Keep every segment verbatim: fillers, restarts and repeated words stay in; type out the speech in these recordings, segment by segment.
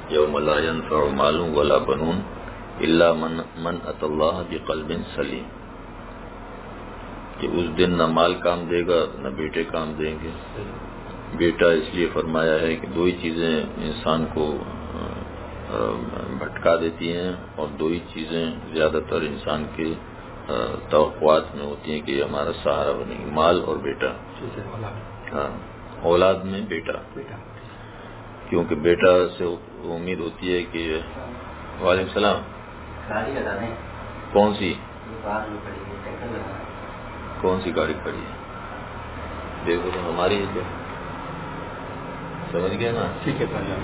یوم لا ينفع مال ولا بنون الا من من اتى اللہ بقلب سلیم، کہ اس دن نہ مال کام دے گا نہ بیٹے کام دیں گے۔ بیٹا اس لیے فرمایا ہے کہ دو ہی چیزیں انسان کو بھٹکا دیتی ہیں، اور دو ہی چیزیں زیادہ تر انسان کے توقعات میں ہوتی ہیں کہ یہ ہمارا سہارا بنے گی، مال اور بیٹا۔ ہاں، اولاد میں بیٹا، کیونکہ بیٹا سے امید ہوتی ہے کہ وعلیکم السلام، کون سی کون سی گاڑی کھڑی ہے؟ دیکھو تو ہماری ہے کیا؟ سمجھ گئے نا؟ ٹھیک ہے۔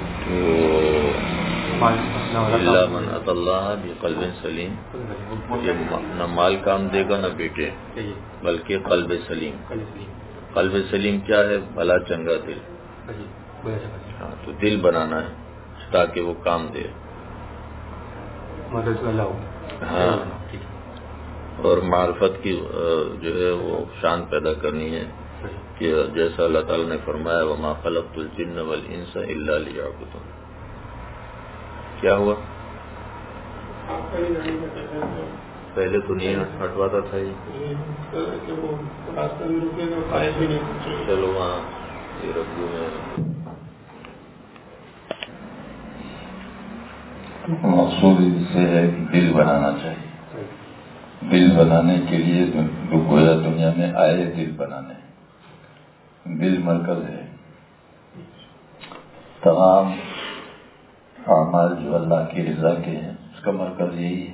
اللہ من اتى اللہ بقلب سلیم، یہ نہ مال کام دے گا نہ بیٹے، بلکہ قلب سلیم۔ قلب سلیم کیا ہے؟ بھلا چنگا دل۔ ہاں، تو دل بنانا ہے تاکہ وہ کام دے۔ ہاں، اور معرفت کی جو ہے وہ شان پیدا کرنی ہے، کہ جیسا اللہ تعالیٰ نے فرمایا وما خلقت الجن والانس الا لیعبدون۔ کیا ہوا؟ پہلے تو نہیں ہٹواتا تھا یہ، چلو وہاں یہ رکھوں میں۔ مقصود اس سے ہے کہ دل بنانا چاہیے۔ دل بنانے کے لیے جو گویا دنیا میں آئے دل بنانے، دل مرکز ہے۔ تمام اعمال جو اللہ کی رضا کے ہیں اس کا مرکز یہی ہے،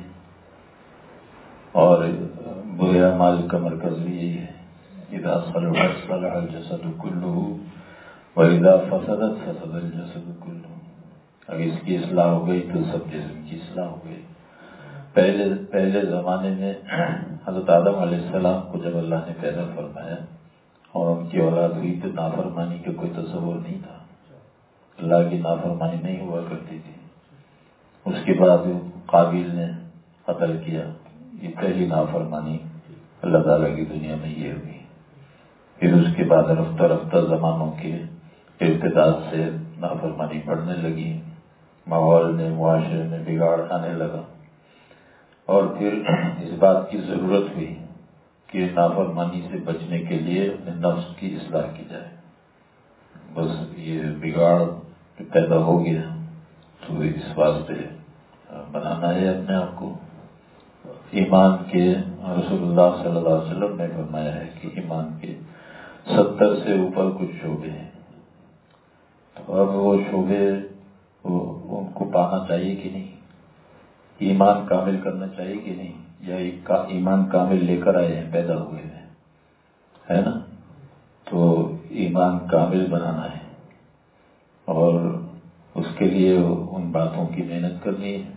اور برے اعمال کا مرکز بھی یہی ہے۔ اذا صلحت صلح الجسد كله واذا فسدت فسد الجسد كله۔ اگر اس کی اصلاح ہو گئی تو سب جسم کی اصلاح ہو گئی۔ پہلے پہلے زمانے میں حضرت آدم علیہ السلام کو جب اللہ نے پیدا فرمایا اور ان کی اولاد ہوئی تو نافرمانی کا کوئی تصور نہیں تھا، اللہ کی نافرمانی نہیں ہوا کرتی تھی۔ اس کے بعد قابیل نے قتل کیا، یہ پہلی نافرمانی اللہ تعالیٰ کی دنیا میں یہ ہوئی۔ پھر اس کے بعد رفتہ رفتہ زمانوں کے ارتداد سے نافرمانی بڑھنے لگی، ماحول میں معاشرے میں بگاڑ آنے لگا، اور پھر اس بات کی ضرورت ہوئی کہ نافرمانی سے بچنے کے لیے اپنے نفس کی اصلاح کی جائے۔ بس یہ بگاڑ پیدا ہو گیا تو اس واسطے بنانا ہے اپنے آپ کو۔ ایمان کے رسول اللہ صلی اللہ علیہ وسلم نے فرمایا ہے کہ ایمان کے ستر سے اوپر کچھ شعبے ہیں، تو اب وہ شعبے ان کو پانا چاہیے کہ نہیں؟ ایمان کامل کرنا چاہیے کہ نہیں؟ یا ایمان کامل لے کر آئے ہیں، پیدا ہوئے ہیں، ہے نا؟ تو ایمان کامل بنانا ہے، اور اس کے لیے ان باتوں کی محنت کرنی ہے۔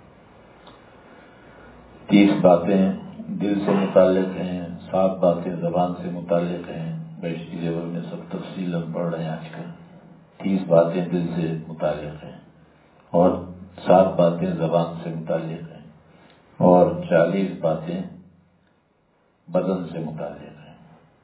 تیس باتیں دل سے متعلق ہیں، سات باتیں زبان سے متعلق ہیں، بیشتری لیول میں سب تفصیل ہم پڑھ رہے ہیں آج کل۔ تیس باتیں دل سے متعلق ہیں اور سات باتیں زبان سے متعلق ہیں، اور چالیس باتیں بدن سے متعلق ہیں۔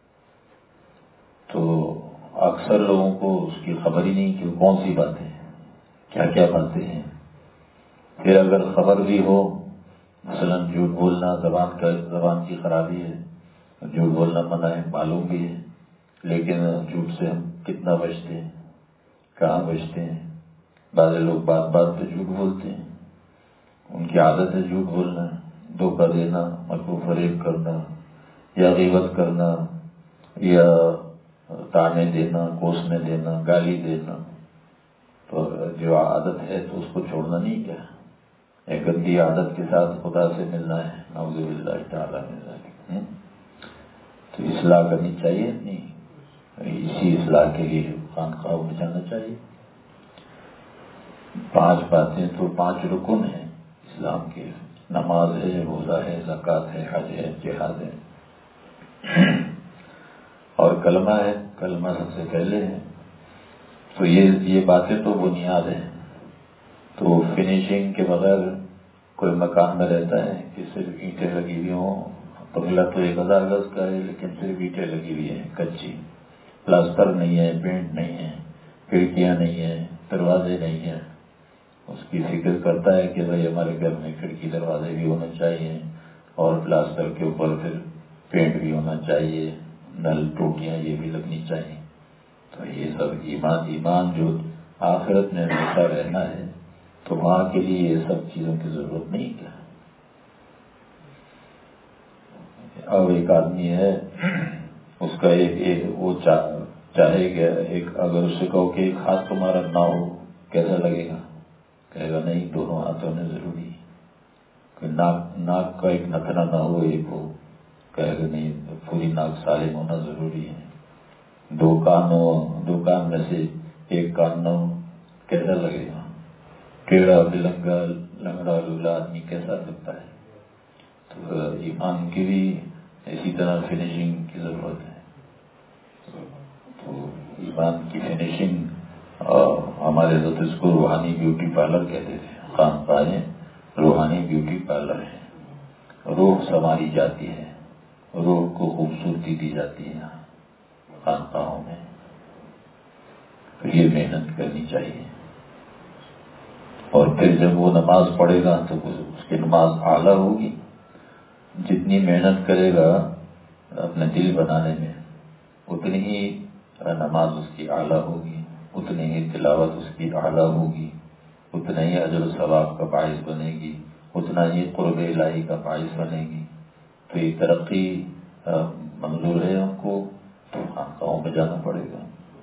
تو اکثر لوگوں کو اس کی خبر ہی نہیں کہ کون سی باتیں ہیں، کیا کیا باتیں ہیں۔ پھر اگر خبر بھی ہو، مثلا جھوٹ بولنا زبان کا زبان کی خرابی ہے، جھوٹ بولنا منع ہے، معلوم بھی ہے، لیکن جھوٹ سے ہم کتنا بچتے ہیں، کہاں بچتے ہیں؟ بعض لوگ بات بات پہ جھوٹ بولتے ہیں، ان کی عادت ہے جھوٹ بولنا، دھوکہ دینا، مکروہ فریب کرنا، یا غیبت کرنا، یا تانے دینا، کوسنے دینا، گالی دینا۔ تو جو عادت ہے تو اس کو چھوڑنا نہیں کیا؟ ایک گندی عادت کے ساتھ خدا سے ملنا ہے، نعوذ باللہ تعالیٰ من ذالک۔ تو اصلاح کرنی چاہیے نہیں؟ اسی اصلاح کے لیے خانقاہوں میں جانا چاہیے۔ پانچ باتیں تو پانچ رکن ہیں اسلام کے، نماز ہے، روزہ ہے، زکوٰۃ ہے، حج ہے، جہاد ہے، اور کلمہ ہے، کلمہ سب سے پہلے ہے۔ تو یہ یہ باتیں تو بنیاد ہیں۔ تو فنیشنگ کے بغیر کوئی مکان میں رہتا ہے کہ صرف اینٹیں لگی ہوئی ہوں، بنگلہ تو ایک ہزار گز کا ہے لیکن صرف اینٹیں لگی ہوئی ہیں کچی، پلاسٹر نہیں ہے، پینٹ نہیں ہے، کھڑکیاں نہیں ہیں، دروازے نہیں ہیں، اس کی فکر کرتا ہے کہ بھائی ہمارے گھر میں کھڑکی دروازے بھی ہونے چاہیے اور پلاسٹر کے اوپر پھر پینٹ بھی ہونا چاہیے، نل ٹوٹیاں یہ بھی لگنی چاہیے. تو یہ سب ایمان ایمان جو آخرت میں ہمیشہ رہنا ہے تو وہاں کے لیے یہ سب چیزوں کی ضرورت نہیں. کیا اب ایک آدمی ہے، اس کا ایک ایک وہ چاہے گا، ایک اگر اسے کہو کہ ایک ہاتھ تمہارا نہ ہو کیسا لگے گا؟ کہے گا نہیں، دونوں ہاتھ ہونے ضروری ہے. ناک ناک کا ایک نتنا نہ ہو ایک ہو، کہے گا نہیں، پوری ناک سالم ہونا ضروری ہے. دو کان ہو، دو کان میں سے ایک کان نہ ہو کیسا لگے گا؟ ٹیڑھا بلنگا لنگڑا لولا آدمی کیسا لگتا ہے؟ تو ایمان کی بھی اسی طرح فنیشنگ کی ضرورت ہے. تو ایمان کی فنیشنگ ہمارے حضرت اس کو روحانی بیوٹی پارلر کہتے تھے. خانقاہیں روحانی بیوٹی پارلر ہے، روح سنواری جاتی ہے، روح کو خوبصورتی دی جاتی ہے خانقاہوں میں. تو یہ محنت کرنی چاہیے. اور پھر جب وہ نماز پڑھے گا تو اس کی نماز اعلیٰ ہوگی. جتنی محنت کرے گا اپنے دل بنانے میں اتنی ہی نماز اس کی اعلیٰ ہوگی، اتنی ہی تلاوت اس کی اعلیٰ ہوگی، اتنا ہی اجر و ثواب کا باعث بنے گی، اتنا ہی قرب الہی کا باعث بنے گی. تو یہ ترقی منظور ہے ہم کو تو خانقاہوں میں جانا پڑے گا.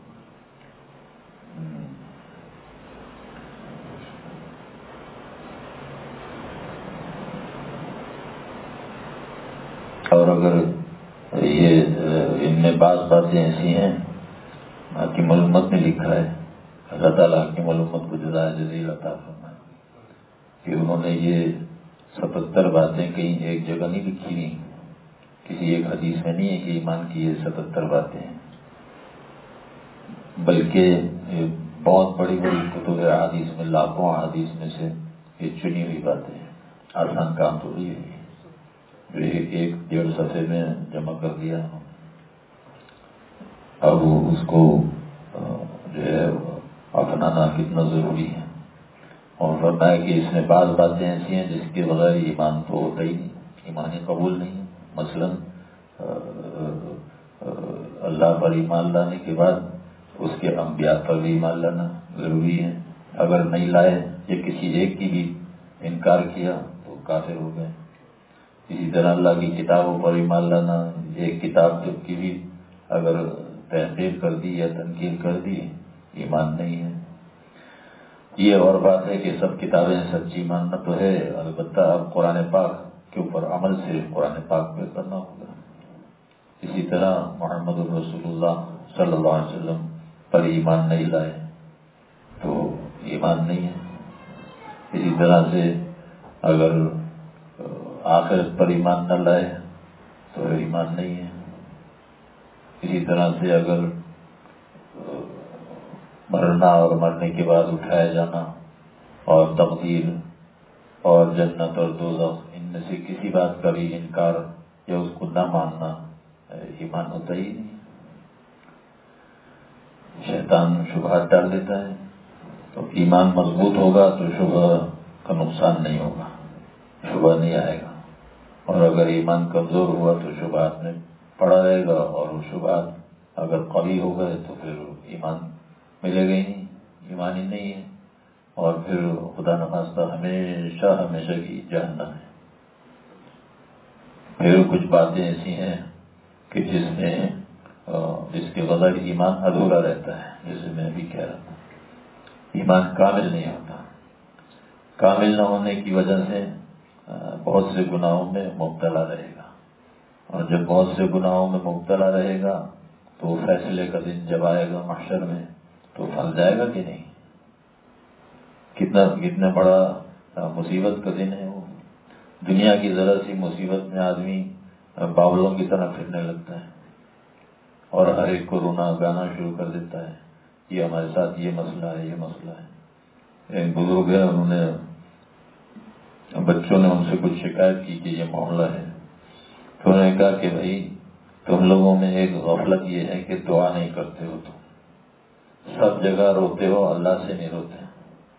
اور اگر یہ ان میں بعض باتیں ایسی ہیں، حکیم الامت نے لکھا ہے، اللہ تعالیٰ حکیم الامت کو جزائے جزیل عطا فرمائے کہ انہوں نے یہ ستہتر باتیں کہیں ایک جگہ نہیں لکھی نہیں، کسی ایک حدیث میں نہیں ہے کہ ایمان کی یہ ستہتر باتیں ہیں، بلکہ بہت بڑی بڑی کتب حدیث میں لاکھوں حدیث میں سے یہ چنی ہوئی باتیں ہیں. آسان کام تو یہ ہے جو ایک ڈیڑھ صفحے میں جمع کر دیا. اب اس کو جو ہے اپنانا کتنا ضروری ہے. اور فرمایا کہ اس میں بعض باتیں ایسی ہیں جس کے بغیر ایمان تو ہوتا ہی نہیں، ایمان قبول نہیں. مثلا اللہ پر ایمان لانے کے بعد اس کے انبیاء پر بھی ایمان لانا ضروری ہے. اگر نہیں لائے یا کسی ایک کی بھی انکار کیا تو کافر ہو گئے. اسی طرح اللہ کی کتابوں پر ایمان لانا، ایک کتاب جب کی بھی اگر تحقیر کر دی یا تنقید کر دی ایمان نہیں ہے. یہ اور بات ہے کہ سب کتابیں سچی ماننا تو ہے، البتہ اب قرآن پاک کے اوپر عمل سے قرآن پاک پہ کرنا ہوگا. اسی طرح محمد رسول اللہ صلی اللہ علیہ وسلم پر ایمان نہیں لائے تو ایمان نہیں ہے. اسی طرح سے اگر آخرت پر ایمان نہ لائے تو ایمان نہیں ہے. اسی طرح سے اگر مرنا اور مرنے کے بعد اٹھایا جانا اور تقدیر اور جنت اور دوزخ ان میں سے کسی بات کا بھی انکار یا اس کو نہ ماننا ایمان ہوتا ہی نہیں. شیطان شبہات ڈال دیتا ہے. تو ایمان مضبوط ہوگا تو شبہ کا نقصان نہیں ہوگا، شبہ نہیں آئے گا. اور اگر ایمان کمزور ہوا تو شبہات میں پڑا رہے گا، اور وہ شبہات اگر قوی ہو گئے تو پھر ایمان ملے گا ہی نہیں، ایمان ہی نہیں ہے. اور پھر خدا نخواستہ ہمیشہ ہمیشہ کی جہنم ہے. پھر کچھ باتیں ایسی ہیں کہ جس میں جس کے بغیر ایمان ادھورا رہتا ہے. جیسے میں بھی کہہ رہا تھا، ایمان کامل نہیں ہوتا. کامل نہ ہونے کی وجہ سے بہت سے گناہوں میں مبتلا رہے گا، اور جب بہت سے گناہوں میں مبتلا رہے گا تو فیصلے کا دن جب آئے گا محشر میں تو پھنس جائے گا کہ نہیں. کتنا کتنا بڑا مصیبت کا دن ہے وہ. دنیا کی ذرا سی مصیبت میں آدمی باولوں کی طرح پھرنے لگتا ہے اور ہر ایک کو رونا گانا شروع کر دیتا ہے. یہ ہمارے ساتھ یہ مسئلہ ہے، یہ مسئلہ ہے. ایک بزرگ ہے، انہوں نے بچوں نے ان سے کچھ شکایت کی کہ یہ معاملہ ہے. تو انہوں نے کہا کہ بھائی تم لوگوں میں ایک غفلت یہ ہے کہ دعا نہیں کرتے ہو، تم سب جگہ روتے ہو، اللہ سے نہیں روتے.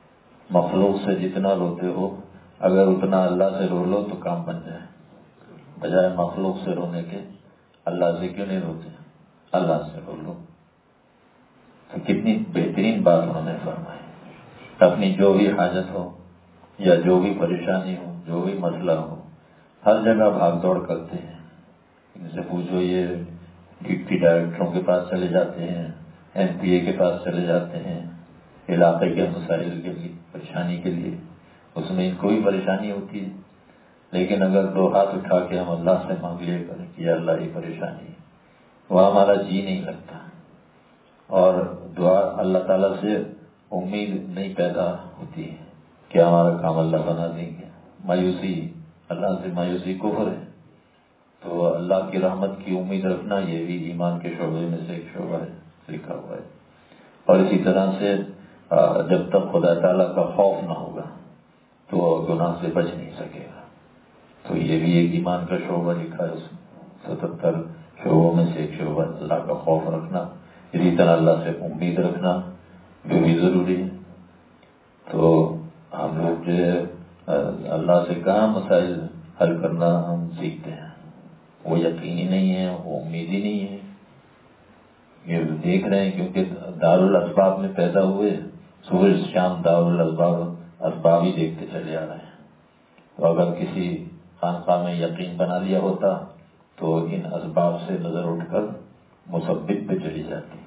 مخلوق سے جتنا روتے ہو اگر اتنا اللہ سے رو لو تو کام بن جائے، بجائے مخلوق سے رونے کے اللہ سے کیوں نہیں روتے؟ اللہ سے رو لو۔ تو کتنی بہترین بات انہوں نے فرمائی۔ اپنی جو بھی حاجت ہو یا جو بھی پریشانی ہو، جو بھی مسئلہ ہو، ہر جگہ بھاگ دوڑ کرتے ہیں۔ ان سے پوچھو، یہ ڈپٹی ڈائریکٹروں کے پاس چلے جاتے ہیں، ایم پی اے کے پاس چلے جاتے ہیں علاقے کے مسائل کے لیے، پریشانی کے لیے، اس میں ان کو بھی پریشانی ہوتی ہے، لیکن اگر دو ہاتھ اٹھا کے ہم اللہ سے مانگ لیا کریں کہ اللہ یہ پریشانی ہے، وہ ہمارا جی نہیں لگتا، اور دعا اللہ تعالیٰ سے امید نہیں پیدا ہوتی ہے کہ ہمارا کام اللہ بنا دیں گے۔ مایوسی، اللہ سے مایوسی کفر ہے۔ تو اللہ کی رحمت کی امید رکھنا یہ بھی ایمان کے شعبے میں سے ایک شعبہ ہے، لکھا ہوا ہے۔ اور اسی طرح سے جب تک خدا تعالیٰ کا خوف نہ ہوگا تو گناہ سے بچ نہیں سکے گا۔ تو یہ بھی ایک ایمان کا شعبہ لکھا ہے، اس ستہتر شعبوں میں سے ایک شعبہ اللہ کا خوف رکھنا، اسی طرح اللہ سے امید رکھنا جو بھی ضروری ہے۔ تو ہم لوگ جو ہے اللہ سے کہاں مسائل حل کرنا ہم سیکھتے ہیں، وہ یقینی نہیں ہے، وہ امید ہی نہیں ہے۔ یہ دیکھ رہے ہیں کیونکہ دارالاسباب میں پیدا ہوئے، صبح شام دارالاسباب اسباب ہی دیکھتے چلے آ رہے ہیں۔ تو اگر کسی خانقاہ میں یقین بنا لیا ہوتا تو ان اسباب سے نظر اٹھ کر مسبب پہ چلی جاتی،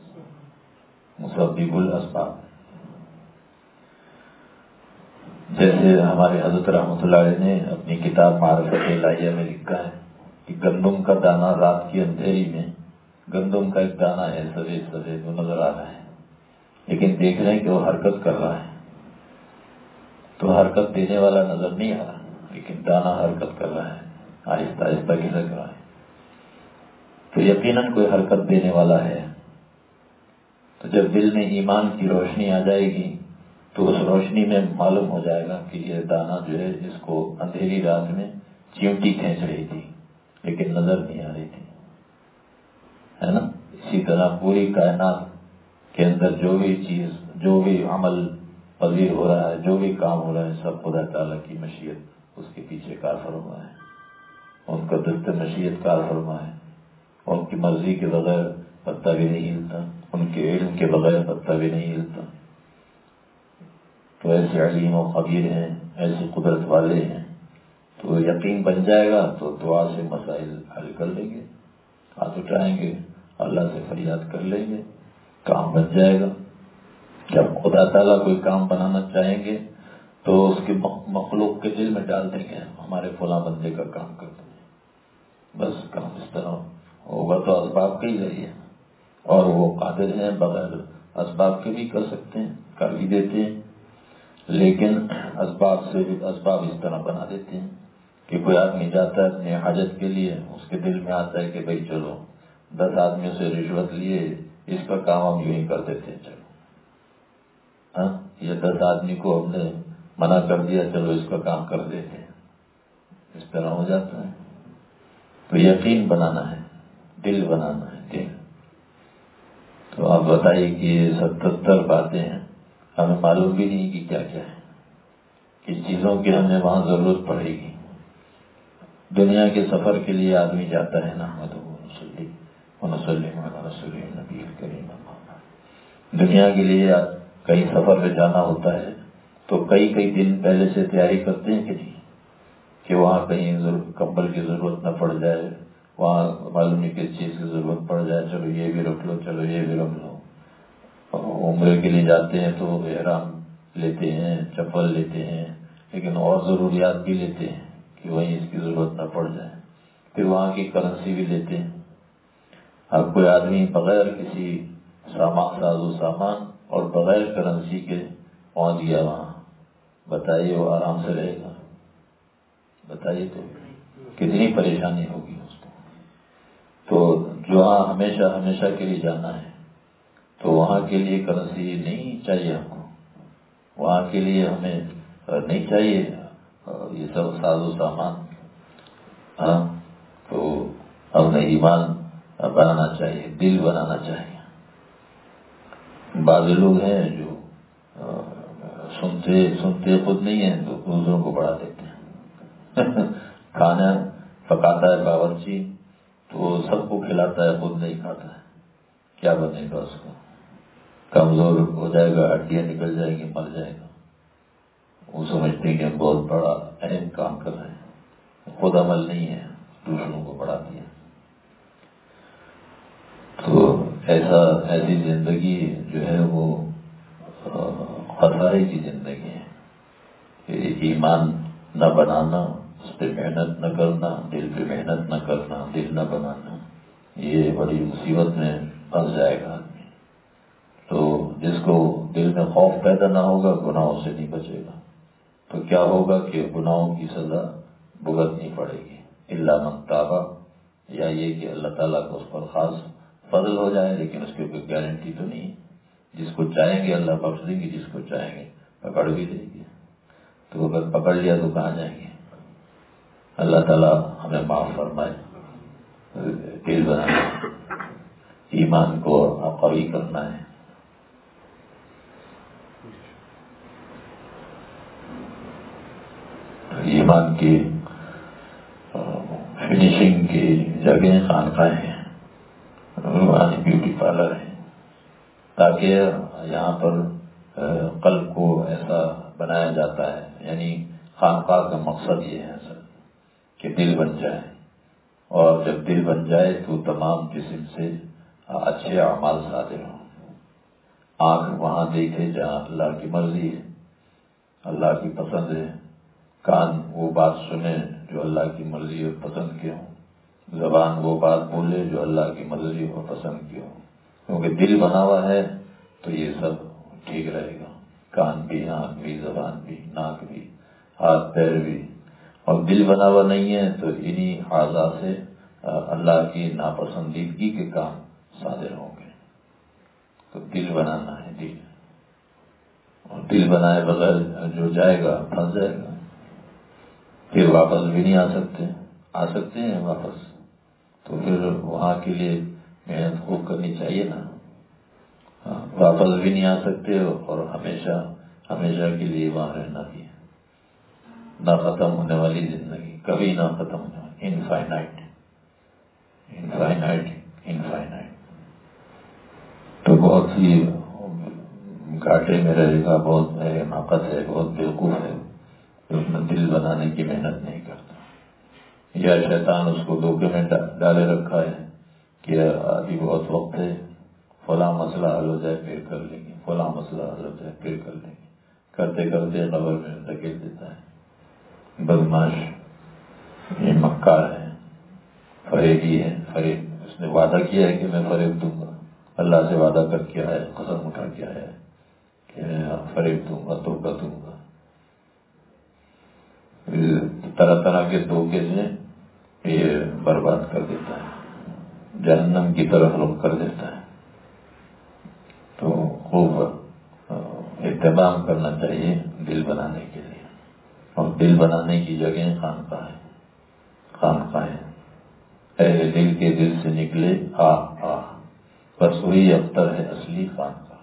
مسبب الاسباب۔ جیسے ہمارے حضرت رحمۃ اللہ علیہ نے اپنی کتاب معرفت الہیہ میں لکھا ہے کہ گندم کا دانہ رات کی اندھیری میں، گندم کا ایک دانہ ہے سفید سفید، وہ نظر آ رہا ہے، لیکن دیکھ رہے ہیں کہ وہ حرکت کر رہا ہے، تو حرکت دینے والا نظر نہیں آ رہا، لیکن دانہ حرکت کر رہا ہے، آہستہ آہستہ گھسک رہا ہے، تو یقیناً کوئی حرکت دینے والا ہے۔ تو جب دل میں ایمان کی روشنی آ جائے گی تو اس روشنی میں معلوم ہو جائے گا کہ یہ دانہ جو ہے اس کو اندھیری رات میں چیونٹی کھینچ رہی تھی لیکن نظر نہیں آ رہی تھی، ہے نا؟ اسی طرح پوری کائنات کے اندر جو بھی چیز، جو بھی عمل پذیر ہو رہا ہے، جو بھی کام ہو رہا ہے، سب خدا تعالیٰ کی مشیت اس کے پیچھے کار فرما ہے، ان کا دست مشیت کار فرما ہے، ان کی مرضی کے بغیر پتہ بھی نہیں ہلتا، ان کے علم کے بغیر پتہ بھی نہیں ہلتا۔ تو ایسے علیم و خبیر ہیں، ایسی قدرت والے ہیں، تو یقین بن جائے گا تو دعا سے مسائل حل کر لیں گے، ہاتھ اٹھائیں گے، اللہ سے فریاد کر لیں گے، کام بن جائے گا۔ جب خدا تعالیٰ کوئی کام بنانا چاہیں گے تو اس کے مخلوق کے دل میں ڈال دیں گے ہمارے فلاں بندے کا کام کر دیں گے، بس کام اس طرح ہوگا۔ تو اسباب کے ہی ذریعے، اور وہ قادر ہیں بغیر اسباب کے بھی کر سکتے ہیں، کر بھی دیتے ہیں، لیکن اسباب سے بھی اسباب اس طرح بنا دیتے ہیں کہ کوئی آدمی جاتا ہے اپنی حاجت کے لیے، اس کے دل میں آتا ہے کہ بھائی چلو دس آدمیوں سے رشوت لیے، اس کا کام ہم یوں ہی کر دیتے ہیں، چلو ہاں یہ دس آدمی کو ہم نے منع کر دیا، چلو اس کا کام کر دیتے ہیں، اس طرح ہو جاتا ہے۔ تو یقین بنانا ہے، دل بنانا ہے، دل۔ تو آپ بتائیے کہ یہ ستہتر باتیں ہیں، ہمیں معلوم بھی نہیں کہ کیا کیا ہے، کس چیزوں کی ہمیں وہاں ضرورت پڑے گی۔ دنیا کے سفر کے لیے آدمی جاتا ہے نا، دنیا کے لیے کہیں سفر پہ جانا ہوتا ہے تو کئی کئی دن پہلے سے تیاری کرتے ہیں کہ نہیں، کہ وہاں کہیں کمبل کی ضرورت نہ پڑ جائے، وہاں معلوم نہیں کس چیز کی ضرورت پڑ جائے، چلو یہ بھی رکھ لو، چلو یہ بھی رکھ لو۔ عمرے کے لیے جاتے ہیں تو احرام لیتے ہیں، چپل لیتے ہیں، لیکن اور ضروریات بھی لیتے ہیں کہ وہیں اس کی ضرورت نہ پڑ جائے، پھر وہاں کی کرنسی بھی لیتے ہیں۔ اب کوئی آدمی بغیر کسی سامان ساز و سامان اور بغیر کرنسی کے پہنچ گیا وہاں، بتائیے وہ آرام سے رہے گا؟ بتائیے تو کتنی پریشانی ہوگی اس کو۔ تو جو ہاں ہمیشہ ہمیشہ کے لیے جانا ہے تو وہاں کے لیے کرنسی نہیں چاہیے ہم کو، وہاں کے لیے ہمیں نہیں چاہیے یہ سب ساز و سامان، ہاں تو ہمیں ایمان بنانا چاہیے، دل بنانا چاہیے۔ بعض لوگ ہیں جو سنتے سنتے خود نہیں ہیں تو دوسروں کو بڑھا دیتے ہیں کھانا پکاتا ہے باورچی تو وہ سب کو کھلاتا ہے، خود نہیں کھاتا ہے، کیا بنے گا اس کو؟ کمزور ہو جائے گا، ہڈیاں نکل جائیں گی، مر جائے گا۔ وہ سمجھتے ہیں کہ ہم بہت بڑا اہم کام کر رہے ہیں، خود عمل نہیں ہے، دوسروں کو بڑھا دیا۔ تو ایسا ایسی زندگی جو ہے وہ خسارے کی زندگی ہے کہ ایمان نہ بنانا، اس پہ محنت نہ کرنا، دل پہ محنت نہ کرنا، دل نہ بنانا، یہ بڑی مصیبت میں پھنس جائے گا آدمی۔ تو جس کو دل میں خوف پیدا نہ ہوگا گناہوں سے نہیں بچے گا، تو کیا ہوگا کہ گناہوں کی سزا بھگتنی پڑے گی، الا من تابا، یا یہ کہ اللہ تعالیٰ کو اس پر خاص فضل ہو جائے، لیکن اس کی کوئی گارنٹی تو نہیں۔ جس کو چاہیں گے اللہ بخش دیں گے، جس کو چاہیں گے پکڑ بھی دیں گے۔ تو اگر پکڑ لیا تو کہاں جائیں گے؟ اللہ تعالیٰ ہمیں معاف فرمائے۔ دل بنانا، ایمان کو قوی کرنا ہے۔ ایمان کی فنیشنگ کی جگہیں خانقاہیں ہیں، روحانی بیوٹی پارلر ہیں، تاکہ یہاں پر قلب کو ایسا بنایا جاتا ہے، یعنی خانقاہ کا مقصد یہ ہے اصل کہ دل بن جائے، اور جب دل بن جائے تو تمام جسم سے اچھے اعمال صادر ہوں۔ آنکھ وہاں دیکھے جہاں اللہ کی مرضی ہے، اللہ کی پسند ہے، کان وہ بات سنے جو اللہ کی مرضی اور پسند کی ہوں، زبان وہ بات بولے جو اللہ کی مرضی اور پسند کی ہو، کیونکہ دل بنا ہوا ہے تو یہ سب ٹھیک رہے گا، کان بھی، آنکھ بھی، زبان بھی، ناک بھی، ہاتھ پیر بھی۔ اور دل بنا ہوا نہیں ہے تو انہی اعضاء سے اللہ کی ناپسندیدگی کے کام صادر ہوں گے۔ تو دل بنانا ہے، دل، اور دل بنائے بغیر جو جائے گا پھنس جائے گا، پھر واپس بھی نہیں آ سکتے، آ سکتے ہیں واپس تو پھر وہاں کے لیے محنت خوب کرنی چاہیے نا، واپس بھی نہیں آ سکتے، اور ہمیشہ ہمیشہ کے لیے وہاں رہنا بھی ہے، نہ ختم ہونے والی زندگی، کبھی نہ ختم ہونے والی، انفائنائٹ انفائنائٹ انفائنائٹ تو بہت ہی گھاٹے میں رہے گا، بہت حماقت ہے، بہت بیوقوف ہے کہ اس میں دل بنانے کی محنت نہیں کرتا، یا شیطان اس کو دھوکے میں ڈالے رکھا ہے کہ ابھی بہت وقت ہے، فلاں مسئلہ حل ہو جائے پھر کر لیں گے، فلاں مسئلہ حل ہو جائے پھر کر لیں گے، کرتے کرتے قبر میں دھکیل دیتا ہے۔ بدماش، یہ مکار ہے، فریبی ہے، فریب، اس نے وعدہ کیا ہے کہ میں فریب دوں گا، اللہ سے وعدہ کر کے آیا، قسم اٹھا کے آیا ہے کہ میں فریب دوں گا، دھوکہ دوں گا، طرح طرح کے دھوکے سے یہ برباد کر دیتا ہے، جہنم کی طرف رخ کر دیتا ہے۔ تو خوب اہتمام کرنا چاہیے دل بنانے کے لیے، اور دل بنانے کی جگہیں خانقاہ ہیں، خانقاہ ہیں۔ اہل دل کے دل سے نکلے آہ آہ، بس وہی اختر ہے اصلی خانقاہ۔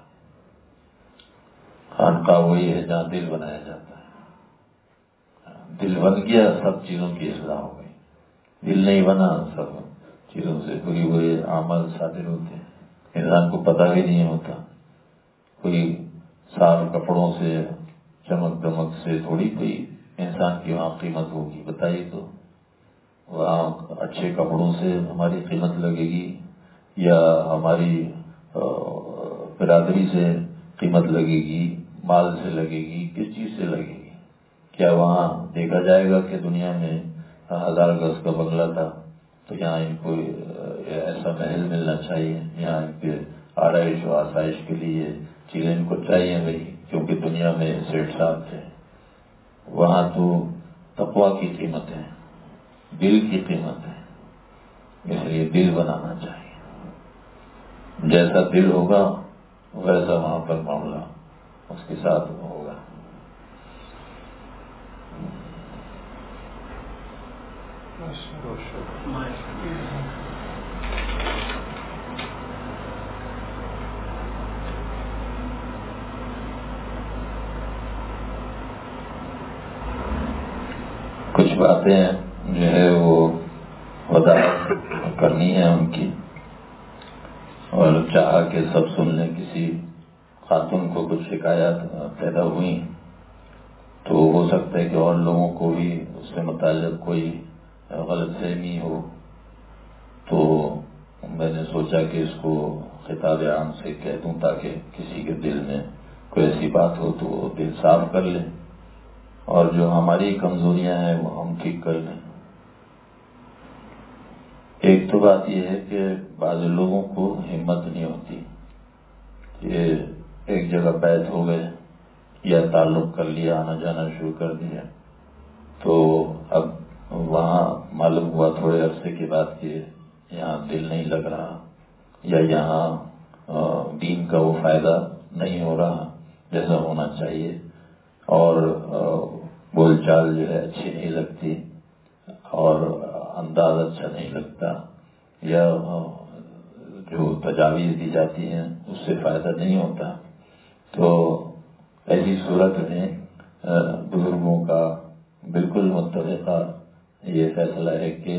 خانقاہ وہی ہے جہاں دل بنایا جاتا ہے، دل بن گیا سب چیزوں کی اصلاح ہو گئی، دل نہیں بنا سب چیزوں سے بری ہوئے اعمال صادر ہوتے ہیں، انسان کو پتہ بھی نہیں ہوتا۔ کوئی صاف کپڑوں سے، چمک دمک سے تھوڑی کوئی انسان کی وہاں قیمت ہوگی، بتائیے تو وہاں اچھے کپڑوں سے ہماری قیمت لگے گی یا ہماری برادری سے قیمت لگے گی، مال سے لگے گی، کس چیز سے لگے گی؟ کیا وہاں دیکھا جائے گا کہ دنیا میں ہزار گز کا بنگلہ تھا تو یہاں ان کو ایسا محل ملنا چاہیے، یہاں ان کے آرائش و آسائش کے لیے چیزیں ان کو چاہیے بھائی، کیونکہ دنیا میں سیٹ صاحب تھے۔ وہاں تو تقویٰ کی قیمت ہے، دل کی قیمت ہے، اس لیے دل بنانا چاہیے۔ جیسا دل ہوگا ویسا وہاں پر معاملہ اس کے ساتھ ہوگا۔ کچھ باتیں جو ہے وہ وضاحت کرنی ہے ان کی، اور چاہا کہ سب سن لیں. کسی خاتون کو کچھ شکایات پیدا ہوئی تو ہو سکتا ہے کہ اور لوگوں کو بھی اس سے متعلق کوئی غلط فہمی ہو، تو میں نے سوچا کہ اس کو خطاب عام سے کہہ دوں تاکہ کسی کے دل میں کوئی ایسی بات ہو تو وہ دل صاف کر لیں، اور جو ہماری کمزوریاں ہیں وہ ہم ٹھیک کر لیں. ایک تو بات یہ ہے کہ بعض لوگوں کو ہمت نہیں ہوتی، یہ ایک جگہ بیعت ہو گئے یا تعلق کر لیا، آنا جانا شروع کر دیا، تو اب وہاں معلوم ہوا تھوڑے عرصے کے بعد کہ یہاں دل نہیں لگ رہا، یا یہاں دین کا وہ فائدہ نہیں ہو رہا جیسا ہونا چاہیے، اور بول چال جو ہے اچھی نہیں لگتی، اور انداز اچھا نہیں لگتا، یا جو تجاویز دی جاتی ہیں اس سے فائدہ نہیں ہوتا. تو ایسی صورت میں بزرگوں کا بالکل متفقہ یہ فیصلہ ہے کہ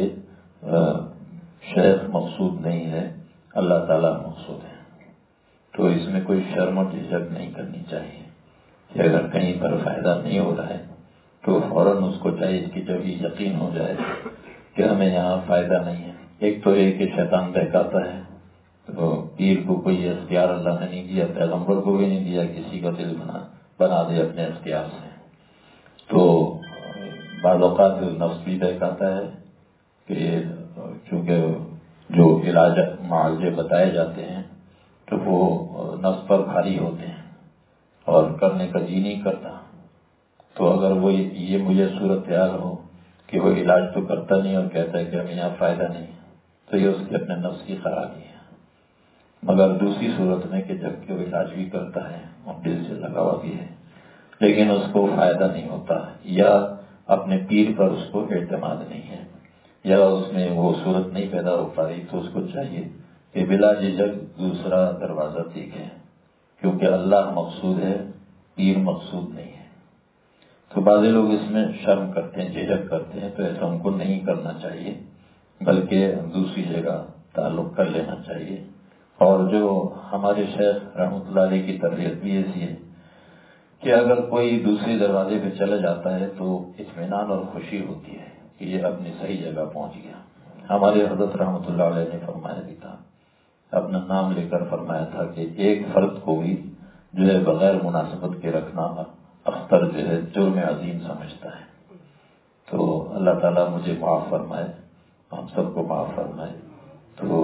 شیخ مقصود نہیں ہے، اللہ تعالیٰ مقصود ہے. تو اس میں کوئی شرم و جھجک نہیں کرنی چاہیے کہ اگر کہیں پر فائدہ نہیں ہو رہا ہے تو فوراً اس کو چاہیے کہ جب یہ یقین ہو جائے کہ ہمیں یہاں فائدہ نہیں ہے. ایک تو یہ کہ شیطان بہکاتا ہے، تو پیر کو کوئی اختیار اللہ نے نہیں دیا، پیغمبر کو بھی نہیں دیا کسی کا دل بنا بنا دے اپنے اختیار سے. تو بعض اوقات نفس بھی بہکاتا ہے کہ چونکہ جو علاج معالجے بتائے جاتے ہیں تو وہ نفس پر بھاری ہوتے ہیں اور کرنے کا جی نہیں کرتا. تو اگر وہ یہ مجھے صورتحال ہو کہ وہ علاج تو کرتا نہیں اور کہتا ہے کہ ہمیں یہاں فائدہ نہیں، تو یہ اس کے اپنے نفس کی خرابی ہے. مگر دوسری صورت میں کہ جب کہ وہ علاج بھی کرتا ہے اور دل سے لگا ہوا بھی ہے لیکن اس کو فائدہ نہیں ہوتا، یا اپنے پیر پر اس کو اعتماد نہیں ہے، یا اس میں وہ صورت نہیں پیدا ہو پا رہی، تو اس کو چاہیے کہ بلا جھجک دوسرا دروازہ دیکھیں، کیونکہ اللہ مقصود ہے، پیر مقصود نہیں ہے. تو بعض لوگ اس میں شرم کرتے ہیں، جھجک کرتے ہیں، تو ایسا ان کو نہیں کرنا چاہیے، بلکہ دوسری جگہ تعلق کر لینا چاہیے. اور جو ہمارے شیخ رحمۃ اللہ علیہ کی تربیت بھی ایسی ہے کہ اگر کوئی دوسرے دروازے پہ چلا جاتا ہے تو اطمینان اور خوشی ہوتی ہے کہ یہ اپنی صحیح جگہ پہنچ گیا. ہمارے حضرت رحمۃ اللہ علیہ نے فرمایا بھی تھا، اپنا نام لے کر فرمایا تھا کہ ایک فرد کو بھی جو ہے بغیر مناسبت کے رکھنا اختر جو ہے جرم عظیم سمجھتا ہے. تو اللہ تعالیٰ مجھے معاف فرمائے، ہم سب کو معاف فرمائے. تو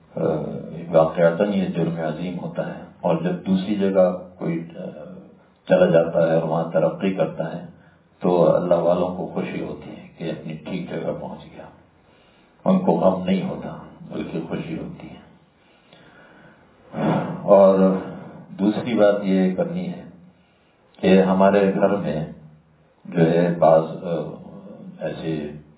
واقعتاً یہ جرم عظیم ہوتا ہے، اور جب دوسری جگہ کوئی چلا جاتا ہے اور وہاں ترقی کرتا ہے تو اللہ والوں کو خوشی ہوتی ہے کہ اپنی ٹھیک جگہ پہنچ گیا، ان کو غم نہیں ہوتا بلکہ خوشی ہوتی ہے. اور دوسری بات یہ کرنی ہے کہ ہمارے گھر میں جو ہے بعض ایسے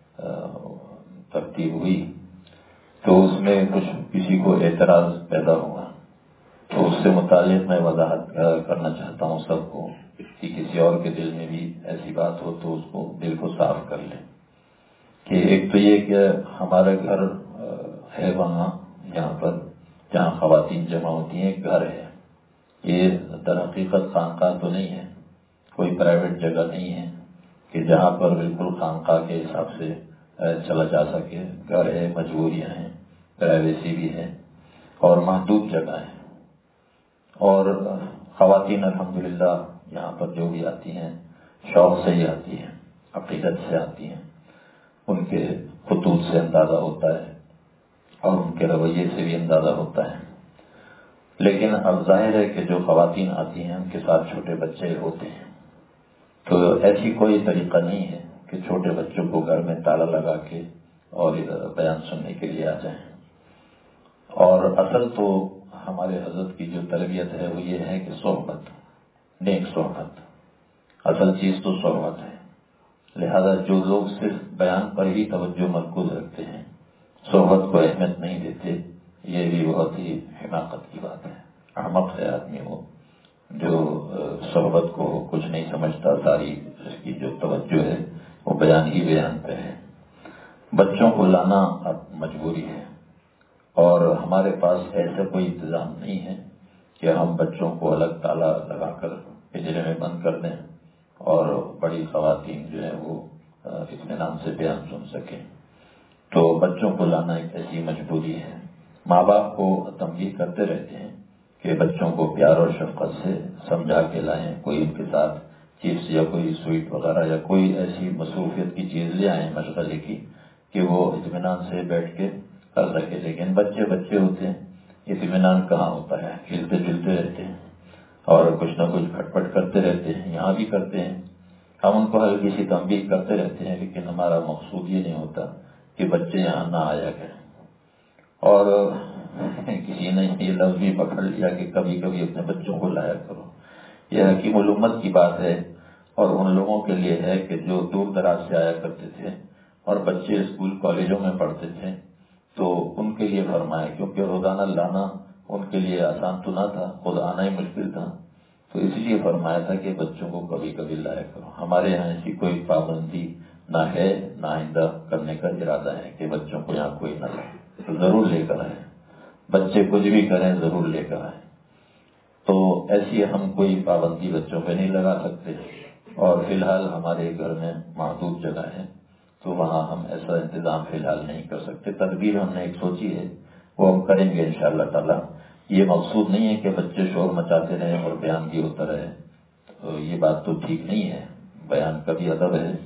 ترتیب ہوئی تو اس میں کچھ کسی کو اعتراض پیدا ہوا، تو اس سے متعلق میں وضاحت کرنا چاہتا ہوں سب کو کہ کسی اور کے دل میں بھی ایسی بات ہو تو اس کو دل کو صاف کر لیں. کہ ایک تو یہ کہ ہمارا گھر ہے وہاں یہاں پر جہاں خواتین جمع ہوتی ہیں، ایک گھر ہے، یہ در حقیقت خانقاہ تو نہیں ہے، کوئی پرائیویٹ جگہ نہیں ہے کہ جہاں پر بالکل خانقاہ کے حساب سے چلا جا سکے. گھر ہے، مجبوریاں ہیں، پرائیویسی بھی ہے اور محدود جگہ ہے. اور خواتین الحمدللہ یہاں پر جو بھی آتی ہیں شوق سے ہی آتی ہیں، عقیدت سے آتی ہیں، ان کے خطوط سے اندازہ ہوتا ہے اور ان کے رویے سے بھی اندازہ ہوتا ہے. لیکن اب ظاہر ہے کہ جو خواتین آتی ہیں ان کے ساتھ چھوٹے بچے ہوتے ہیں، تو ایسی کوئی طریقہ نہیں ہے کہ چھوٹے بچوں کو گھر میں تالا لگا کے اور بیان سننے کے لیے آ جائیں. اور اصل تو ہمارے حضرت کی جو تربیت ہے وہ یہ ہے کہ صحبت، نیک صحبت، اصل چیز تو صحبت ہے. لہذا جو لوگ صرف بیان پر ہی توجہ مرکوز رکھتے ہیں، صحبت کو اہمیت نہیں دیتے، یہ بھی بہت ہی حماقت کی بات ہے. احمق ہے آدمی وہ جو صحبت کو کچھ نہیں سمجھتا، ساری اس کی جو توجہ ہے وہ بیان بیان ہی بیان پہ ہے. بچوں کو لانا اب مجبوری ہے اور ہمارے پاس ایسا کوئی انتظام نہیں ہے کہ ہم بچوں کو الگ تالا لگا کر پنجرے میں بند کر دیں اور بڑی خواتین جو ہے وہ اطمینان سے بیان سن سکیں. تو بچوں کو لانا ایک ایسی مجبوری ہے. ماں باپ کو تنبیہ کرتے رہتے ہیں کہ بچوں کو پیار اور شفقت سے سمجھا کے لائیں, کوئی ان کے ساتھ چپس یا کوئی سویٹ وغیرہ یا کوئی ایسی مصروفیت کی چیز لے آئیں مشغلے کی کہ وہ اطمینان سے بیٹھ کے کر سکے. لیکن بچے بچے ہوتے ہیں, اطمینان کہاں ہوتا ہے, کھیلتے جلتے رہتے ہیں اور کچھ نہ کچھ کھٹ پٹ کرتے رہتے ہیں. یہاں بھی کرتے ہیں, ہم ان کو ہلکی سی تنبیہ کرتے رہتے ہیں, لیکن ہمارا مقصود یہ نہیں ہوتا کہ بچے یہاں نہ آیا کریں. اور کسی نے یہ لفظ بھی پکڑ لیا کہ کبھی کبھی اپنے بچوں کو لایا کرو. یہ حکیم الامت کی بات ہے اور ان لوگوں کے لیے ہے کہ جو دور دراز سے آیا کرتے تھے اور بچے اسکول کالجوں میں پڑھتے تھے, تو ان کے لیے فرمایا, کیونکہ روزانہ لانا ان کے لیے آسان تو نہ تھا, خود آنا ہی مشکل تھا, تو اس لیے فرمایا تھا کہ بچوں کو کبھی کبھی لایا کرو. ہمارے یہاں ایسی کوئی پابندی نہ ہے, نہ آئندہ کرنے کا ارادہ ہے کہ بچوں کو یہاں کوئی نہ لائے. تو ضرور لے کر آئے, بچے کچھ بھی کریں ضرور لے کر آئے. تو ایسی ہم کوئی پابندی بچوں پہ نہیں لگا سکتے اور فی الحال ہمارے گھر میں محدود جگہ ہے تو وہاں ہم ایسا انتظام فی الحال نہیں کر سکتے. تدبیر ہم نے ایک سوچی ہے, وہ ہم کریں گے انشاءاللہ تعالی. یہ مقصود نہیں ہے کہ بچے شور مچاتے رہیں اور بیان بھی ہوتا رہے, تو یہ بات تو ٹھیک نہیں ہے. بیان کا بھی ادب ہے,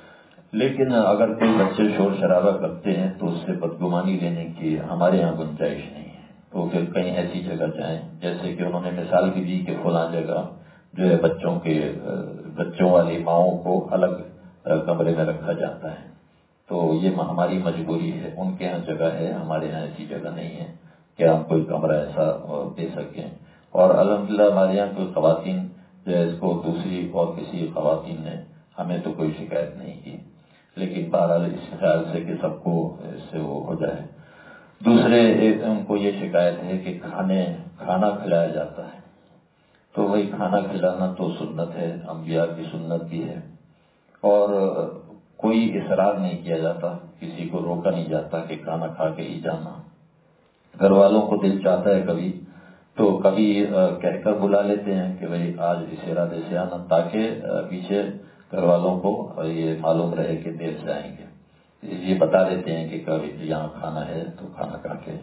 لیکن اگر کوئی بچے شور شرابہ کرتے ہیں تو اس سے بدگمانی لینے کی ہمارے یہاں گنجائش نہیں ہے. تو پھر کہیں ایسی جگہ جائیں, جیسے کہ انہوں نے مثال بھی دی کہ فلاں جگہ جو ہے بچوں کے بچوں والی ماؤں کو الگ کمرے میں رکھا جاتا ہے. تو یہ ہماری مجبوری ہے. ان کے یہاں جگہ ہے, ہمارے یہاں ایسی جگہ نہیں ہے کہ ہم کوئی کمرہ ایسا دے سکیں. اور الحمدللہ ہمارے یہاں کوئی خواتین جو ہے اس کو دوسری اور کسی خواتین نے ہمیں تو کوئی شکایت نہیں کی, لیکن بہرحال اس خیال سے کہ سب کو اس سے وہ ہو جائے. دوسرے ان کو یہ شکایت ہے کہ کھانے کھانا کھلایا جاتا ہے, تو وہی کھانا کھلانا تو سنت ہے, انبیاء کی سنت بھی ہے, اور کوئی اصرار نہیں کیا جاتا, کسی کو روکا نہیں جاتا کہ کھانا کھا کے ہی جانا. گھر والوں کو دل چاہتا ہے کبھی تو کبھی کہہ کر بلا لیتے ہیں کہ بھئی آج اس ارادے سے آنا, تاکہ پیچھے گھر والوں کو یہ معلوم رہے کہ دیر سے آئیں گے. یہ بتا دیتے ہیں کہ کبھی یہاں کھانا ہے تو کھانا کھا کے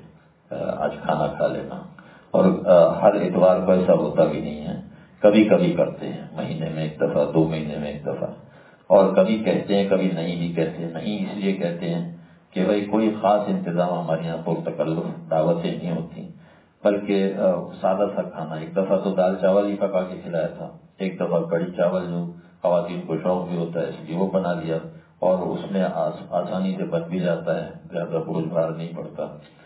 آج کھانا کھا لینا. اور ہر اتوار کو ایسا ہوتا بھی نہیں ہے, کبھی کبھی کرتے ہیں, مہینے میں ایک دفعہ, دو مہینے میں ایک دفعہ. اور کبھی کہتے ہیں کبھی نہیں بھی کہتے ہیں. نہیں اس لیے کہتے ہیں کہ بھئی کوئی خاص انتظام ہمارے یہاں پرتکلف دعوتیں نہیں ہوتی, بلکہ سادہ سا کھانا. ایک دفعہ تو دال چاول ہی پکا کے کھلایا تھا, ایک دفعہ کڑی چاول جو خواتین کو شوق بھی ہوتا ہے اس لیے وہ بنا لیا, اور اس میں آسانی سے بن بھی جاتا ہے, زیادہ بوجھ بھار نہیں پڑتا.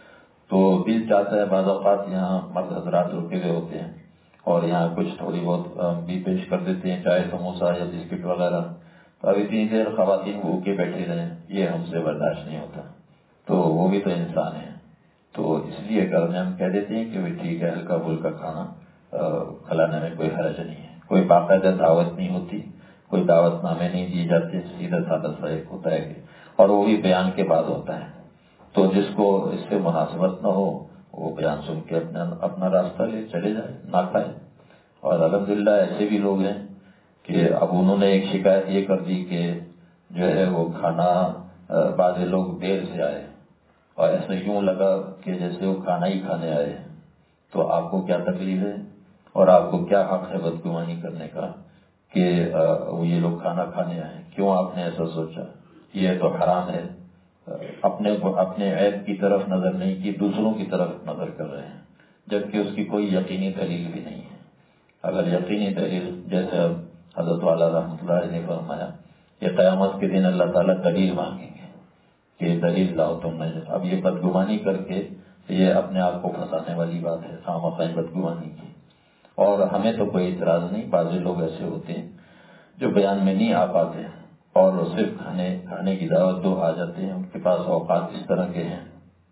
تو دل چاہتا ہے, بعض اوقات یہاں مرد حضرات رکے ہوئے ہوتے ہیں اور یہاں کچھ تھوڑی بہت بھی پیش کر دیتے ہیں, چائے سموسہ یا بسکٹ وغیرہ. تو اب اتنی دیر خواتین بھوکے بیٹھے رہیں, یہ ہم سے برداشت نہیں ہوتا. تو وہ بھی تو انسان ہے, تو اس لیے گھر میں ہم کہہ دیتے ہیں کہ ٹھیک ہے ہلکا پھلکا کھانا کھلانے میں کوئی حرج نہیں ہے. کوئی باقاعدہ دعوت نہیں ہوتی, کوئی دعوت نامے نہیں دیے جاتے, سیدھا سادہ سا ایک ہوتا ہے کہ, اور وہ بھی بیان کے بعد ہوتا ہے. تو جس کو اس سے مناسبت نہ ہو وہ بیان سن کے اپنا اپنا راستہ لے چلے جائے, نہ کھائے. اور الحمدللہ ایسے بھی لوگ ہیں کہ اب انہوں نے ایک شکایت یہ کر دی کہ جو ہے وہ کھانا بعض لوگ دیر سے آئے اور ایسا یوں لگا کہ جیسے وہ کھانا ہی کھانے آئے. تو آپ کو کیا تکلیف ہے اور آپ کو کیا حق ہے بدگمانی کرنے کا کہ وہ یہ لوگ کھانا کھانے آئے؟ کیوں آپ نے ایسا سوچا؟ یہ تو حرام ہے. اپنے اپنے عیب کی طرف نظر نہیں کی, دوسروں کی طرف نظر کر رہے ہیں, جبکہ اس کی کوئی یقینی دلیل بھی نہیں ہے. اگر یقینی دلیل, جیسے حضرت والا رحمۃ اللہ نے فرمایا کہ قیامت کے دن اللہ تعالیٰ دلیل مانگیں گے کہ دلیل لاؤ تم نے. اب یہ بدگمانی کر کے یہ اپنے آپ کو پھنسانے والی بات ہے, خامخواہ بدگمانی کی. اور ہمیں تو کوئی اعتراض نہیں, بعض لوگ ایسے ہوتے ہیں جو بیان میں نہیں آ پاتے اور صرف کھانے کھانے کی دعوت دو آ جاتے ہیں, ان کے پاس اوقات اس طرح کے ہیں.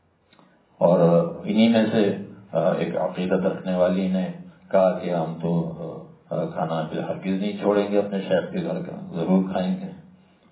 اور انہی میں سے ایک عقیدت رکھنے والی نے کہا کہ ہم تو کھانا ہرگز نہیں چھوڑیں گے اپنے شیخ کے گھر کا, ضرور کھائیں گے.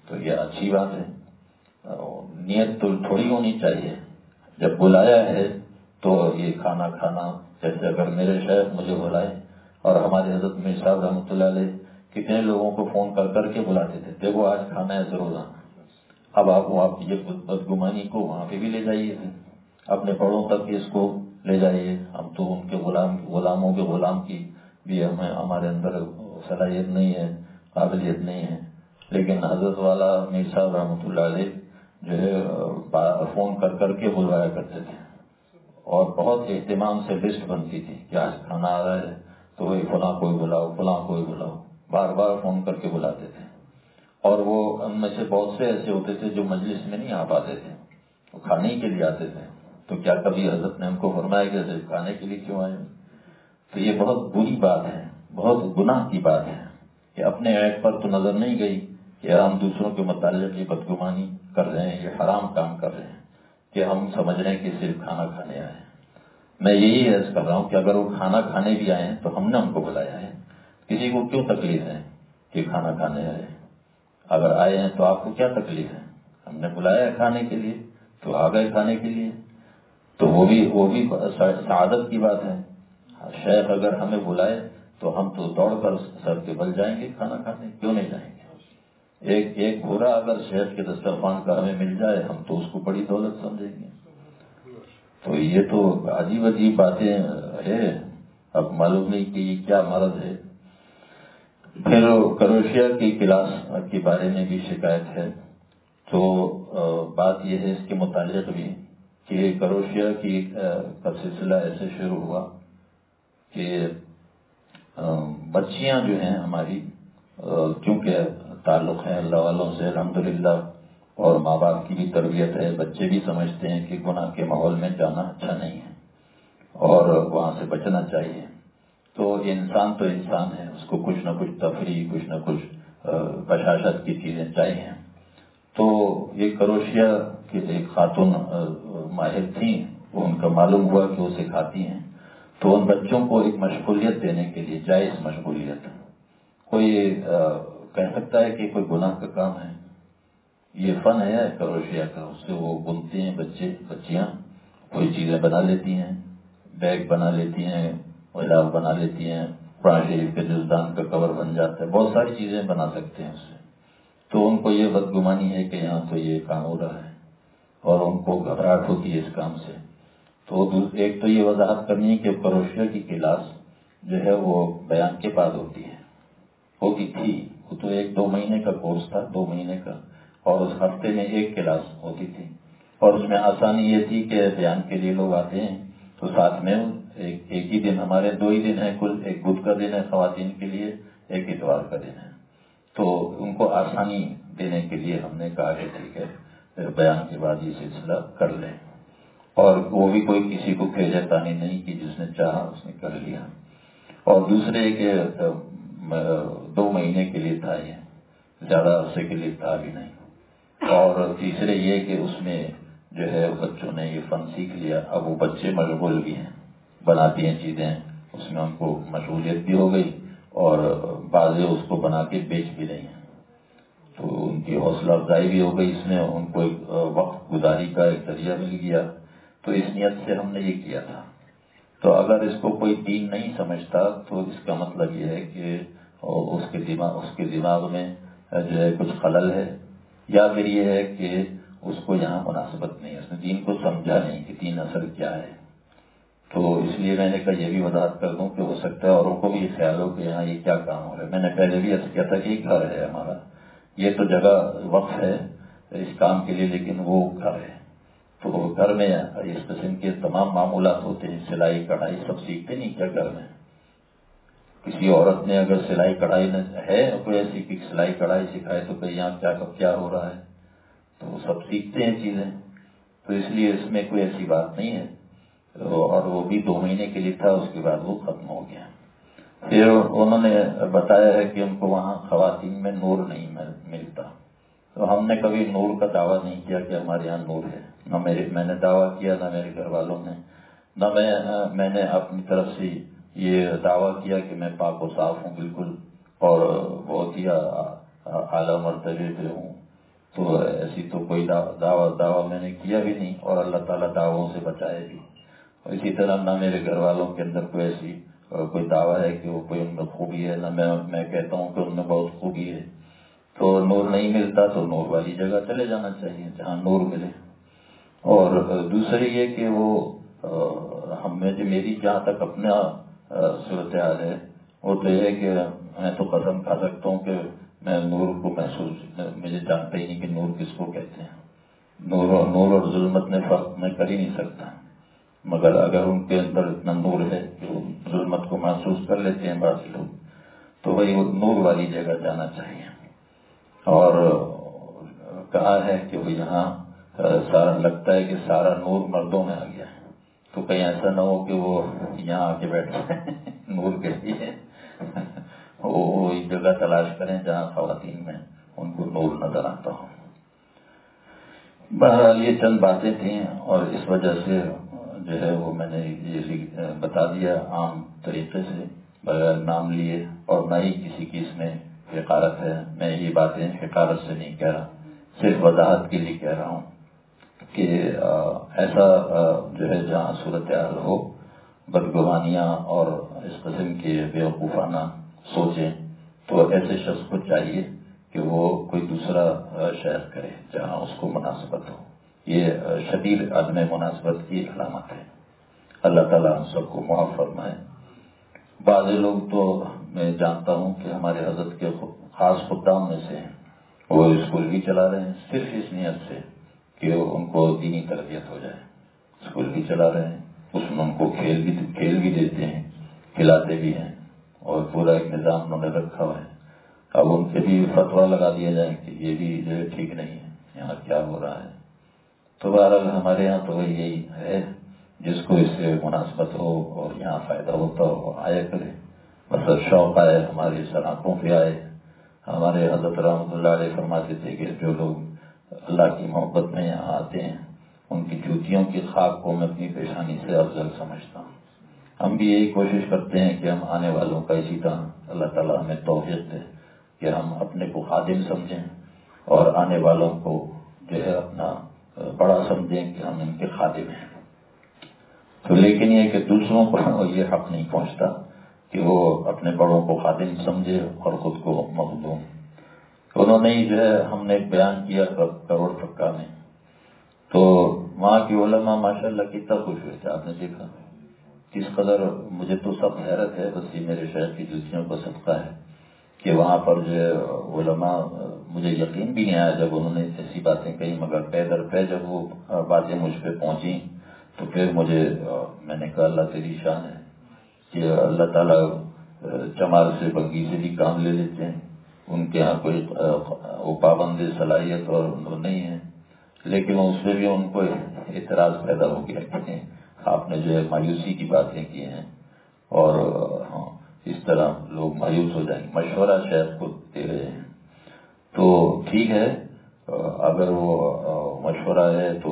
تو یہ اچھی بات ہے. نیت تو تھوڑی ہونی چاہیے. جب بلایا ہے تو یہ کھانا کھانا، جیسے اگر میرے شیخ مجھے بلائے اور ہمارے حضرت میر صاحب رحمۃ اللہ علیہ کتنے لوگوں کو فون کر کر کے بلاتے تھے، دیکھو آج کھانا ہے ضرور آنا. اب آپ آپ یہ بدگمانی کو وہاں پہ بھی لے جائیے، اپنے بڑوں تک اس کو لے جائیے. ہم تو ان کے غلام غلاموں کے غلام کی بھی ہمیں ہمارے اندر صلاحیت نہیں ہے، قابلیت نہیں ہے. لیکن حضرت والا میر صاحب رحمۃ اللہ علیہ جو ہے فون کر کر کے بلوایا کرتے تھے، اور بہت اہتمام سے لسٹ بنتی تھی کہ آج کھانا آ رہا ہے تو وہی فلاں کوئی بلاؤ فلاں کوئی بلاؤ، بار بار فون کر کے بلاتے تھے. اور وہ ان میں سے بہت سے ایسے ہوتے تھے جو مجلس میں نہیں آ پاتے تھے، وہ کھانے ہی کے لیے آتے تھے. تو کیا کبھی حضرت نے ان کو فرمایا کہ صرف کھانے کے لیے کیوں آئے؟ تو یہ بہت بری بات ہے، بہت گناہ کی بات ہے کہ اپنے عیب پر تو نظر نہیں گئی کہ ہم دوسروں کے متعلق یہ بدگمانی کر رہے ہیں، یہ حرام کام کر رہے ہیں کہ ہم سمجھ رہے ہیں کہ صرف کھانا کھانے آئے. میں یہی عرض کر رہا ہوں کہ اگر وہ کھانا کھانے بھی آئے تو ہم نے ان کو بلایا ہے. کسی کو کیوں تکلیف ہے کہ کھانا کھانے آئے؟ اگر آئے ہیں تو آپ کو کیا تکلیف ہے؟ ہم نے بلایا ہے کھانے کے لیے تو آ گئے کھانے کے لیے، تو وہ بھی وہ بھی سعادت کی بات ہے. شیخ اگر ہمیں بلائے تو ہم تو دوڑ کر سر کے بل جائیں گے کھانا کھانے، کیوں نہیں جائیں گے؟ ایک ایک بھورا اگر شیخ کے دسترخوان کا ہمیں مل جائے ہم تو اس کو بڑی دولت سمجھیں گے. تو یہ تو عجیب عجیب باتیں ہیں. اب معلوم نہیں کہ یہ کیا مرض ہے. پھر کروشیا کی کلاس کے بارے میں بھی شکایت ہے. تو بات یہ ہے اس کے متعلق بھی کہ کروشیا کی کا سلسلہ ایسے شروع ہوا کہ بچیاں جو ہیں ہماری، کیونکہ تعلق ہے اللہ والوں سے الحمدللہ، اور ماں باپ کی بھی تربیت ہے، بچے بھی سمجھتے ہیں کہ گناہ کے ماحول میں جانا اچھا نہیں ہے اور وہاں سے بچنا چاہیے. تو انسان تو انسان ہے، اس کو کچھ نہ کچھ تفریح، کچھ نہ کچھ بشاشت کی چیزیں چاہیے. تو یہ کروشیا کی ایک خاتون ماہر تھیں، وہ ان کا معلوم ہوا کہ وہ سکھاتی ہیں. تو ان بچوں کو ایک مشغولیت دینے کے لیے، جائز مشغولیت، کوئی کہہ سکتا ہے کہ کوئی گناہ کا کام ہے؟ یہ فن ہے کروشیا کا. اس سے وہ بنتے ہیں بچے بچیاں، کوئی چیزیں بنا لیتی ہیں، بیگ بنا لیتی ہیں، غلاف بنا لیتی ہیں، قرآن شریف کے جزدان کا کور بن جاتا ہے، بہت ساری چیزیں بنا سکتے ہیں اس سے. تو ان کو یہ بدگمانی ہے کہ یہاں تو یہ کام ہو رہا ہے اور ان کو گھبراہٹ ہوتی ہے اس کام سے. تو ایک تو یہ وضاحت کرنی ہے کہ کروشیا کی کلاس جو ہے وہ بیان کے بعد ہوتی ہے، ہوتی تھی. وہ تو ایک دو مہینے کا کورس تھا، دو مہینے کا، اور اس ہفتے میں ایک کلاس ہوتی تھی. اور اس میں آسانی یہ تھی کہ بیان کے لیے لوگ آتے ہیں تو ساتھ میں ایک ایک ہی دن، ہمارے دو ہی دن ہیں کل، ایک بدھ کا دن ہے خواتین کے لیے، ایک اتوار کا دن ہے. تو ان کو آسانی دینے کے لیے ہم نے کہا کہ ٹھیک ہے بیان کے بعد یہ سلسلہ کر لیں. اور وہ بھی کوئی کسی کو کھیجا تانی نہیں کہ جس نے چاہا اس نے کر لیا. اور دوسرے کہ دو مہینے کے لیے تھا، یہ زیادہ عرصے کے لیے تھا بھی نہیں. اور تیسرے یہ کہ اس میں جو ہے بچوں نے یہ فن سیکھ لیا. اب وہ بچے مشغول بھی ہیں، بناتی ہیں چیزیں، اس میں ان کو مشغولیت بھی ہو گئی اور بعض اس کو بنا کے بیچ بھی رہی ہیں. تو ان کی حوصلہ افزائی بھی ہو گئی، اس میں ان کو ایک وقت گزاری کا ایک ذریعہ مل گیا. تو اس نیت سے ہم نے یہ کیا تھا. تو اگر اس کو کوئی دین نہیں سمجھتا تو اس کا مطلب یہ ہے کہ اس کے دماغ اس کے دماغ میں جو ہے کچھ خلل ہے، یا پھر یہ ہے کہ اس کو یہاں مناسبت نہیں ہے، اس نے دین کو سمجھا نہیں کہ دین اصل کیا ہے. تو اس لیے میں نے کہا یہ بھی وضاحت کر دوں کہ ہو سکتا ہے اوروں کو بھی یہ خیال ہو کہ یہاں یہ کیا کام ہو رہا ہے. میں نے پہلے بھی ایسا کیا تھا کہ گھر ہے ہمارا، یہ تو جگہ وقف ہے اس کام کے لیے، لیکن وہ گھر ہے. تو گھر میں اس قسم کے تمام معمولات ہوتے ہیں، سلائی کڑھائی سب سیکھتے نہیں کیا گھر میں؟ کسی عورت نے اگر سلائی کڑھائی ہے کوئی ایسی کہ سلائی کڑھائی سکھائے تو کہ یہاں کیا کب کیا ہو رہا ہے، تو وہ سب سیکھتے ہیں چیزیں. تو اس لیے اس میں کوئی ایسی بات نہیں ہے. اور وہ بھی دو مہینے کے لیے تھا، اس کے بعد وہ ختم ہو گیا. پھر انہوں نے بتایا ہے کہ ان کو وہاں خواتین میں نور نہیں ملتا. تو ہم نے کبھی نور کا دعویٰ نہیں کیا کہ ہمارے یہاں نور ہے، نہ میرے میں نے دعویٰ کیا، نہ میرے گھر والوں نے، نہ میں میں نے اپنی طرف سے یہ دعویٰ کیا کہ میں پاک و صاف ہوں بالکل اور بہت ہی اعلیٰ مرتبے پہ ہوں. تو ایسی تو کوئی دعویٰ دعویٰ میں نے کیا بھی نہیں، اور اللہ تعالیٰ دعووں سے بچائے بھی. اور اسی طرح نہ میرے گھر والوں کے اندر کوئی ایسی کوئی دعویٰ ہے کہ وہ کوئی ان میں خوبی ہے، نہ میں میں کہتا ہوں کہ ان میں بہت خوبی ہے. تو نور نہیں ملتا تو نور والی جگہ چلے جانا چاہیے جہاں نور ملے. اور دوسری یہ کہ وہ ہم میں جو میری جہاں تک اپنا صورتحال ہے وہ تو یہ ہے کہ میں تو قسم کھا سکتا ہوں کہ میں نور کو محسوس مجھے جانتا ہی نہیں کہ نور کس کو کہتے ہیں. نور اور نور اور ظلمت میں فرق میں کر ہی نہیں سکتا، مگر اگر ان کے اندر اتنا نور ہے کہ وہ ظلمت کو محسوس کر لیتے ہیں بعض لوگ، تو وہی نور والی جگہ جانا چاہیے. اور کہا ہے کہ وہ یہاں سارا لگتا ہے کہ سارا نور مردوں میں آ گیا ہے، تو کہیں ایسا نہ ہو کہ وہ یہاں آ کے بیٹھے نور کے لیے وہ ایک جگہ تلاش کریں جہاں خواتین میں ان کو نور نظر آتا ہو. بہرحال یہ چند باتیں تھیں، اور اس وجہ سے جو ہے وہ میں نے یہ بتا دیا عام طریقے سے بغیر نام لیے، اور نہ ہی کسی کی اس میں حقارت ہے. میں یہ باتیں حقارت سے نہیں کہہ رہا، صرف وضاحت کے لیے کہہ رہا ہوں کہ ایسا جو ہے جہاں صورتحال ہو بدگمانیاں اور اس قسم کے بیوقوفانہ سوچیں، تو ایسے شخص کو چاہیے کہ وہ کوئی دوسرا شہر کرے جہاں اس کو مناسبت ہو. یہ شدید عدم مناسبت کی علامت ہے. اللہ تعالیٰ ہم سب کو معاف فرمائے. بعض لوگ تو میں جانتا ہوں کہ ہمارے حضرت کے خاص خدام میں سے ہیں، وہ اسکول بھی چلا رہے ہیں صرف اس نیت سے کہ ان کو دینی تربیت ہو جائے. اسکول بھی چلا رہے ہیں، اس میں ان کو کھیل بھی کھیل بھی دیتے ہیں، کھلاتے بھی ہیں، اور پورا ایک نظام انہوں نے رکھا ہوا ہے. اب ان سے بھی فتویٰ لگا دیا جائے کہ یہ بھی جو ہے ٹھیک نہیں ہے، یہاں کیا ہو رہا ہے. تو بہرحال ہمارے یہاں تو یہی ہے، جس کو اس سے مناسبت ہو اور یہاں فائدہ ہوتا ہو وہ آیا کرے. بس شوق آئے، ہماری سراخوں پہ آئے. ہمارے حضرت رحمۃ اللہ علیہ فرماتے تھے کہ جو لوگ اللہ کی محبت میں یہاں آتے ہیں ان کی جوتیوں کی خاک کو میں اپنی پیشانی سے افضل سمجھتا ہوں. ہم بھی یہی کوشش کرتے ہیں کہ ہم آنے والوں کا اسی طرح اللہ تعالیٰ ہمیں توفیق دے کہ ہم اپنے کو خادم سمجھیں اور آنے والوں کو جو ہے اپنا بڑا سمجھیں کہ ہم ان کے خادم ہیں. تو لیکن یہ کہ دوسروں کو یہ حق نہیں پہنچتا کہ وہ اپنے بڑوں کو خادم سمجھے اور خود کو مخدوم. انہوں نے جو ہے ہم نے ایک بیان کیا کروڑ پکا میں، تو وہاں کی علماء ماشاءاللہ کتنا خوش ہوئے تھے. آپ نے دیکھا کس قدر. مجھے تو سب حیرت ہے، بس یہ میرے شہر کی جوتیوں کا صدقہ ہے کہ وہاں پر جو ہے علماء، مجھے یقین بھی نہیں آیا جب انہوں نے ایسی باتیں کہی، مگر پے در پے جب وہ باتیں مجھ پہ پہنچی تو پھر مجھے میں نے کہا اللہ تیری شان ہے کہ اللہ تعالیٰ چمار سے بگی سے بھی کام لے لیتے ہیں. ان کے ہاں کوئی وہ پابند صلاحیت اور نہیں ہے، لیکن اس سے بھی ان کو اعتراض پیدا ہو گیا کہ آپ نے جو ہے مایوسی کی باتیں کی ہیں، اور اس طرح لوگ مایوس ہو جائیں گے. مشورہ شہر کو دے رہے ہیں تو ٹھیک ہے، اگر وہ مشورہ ہے تو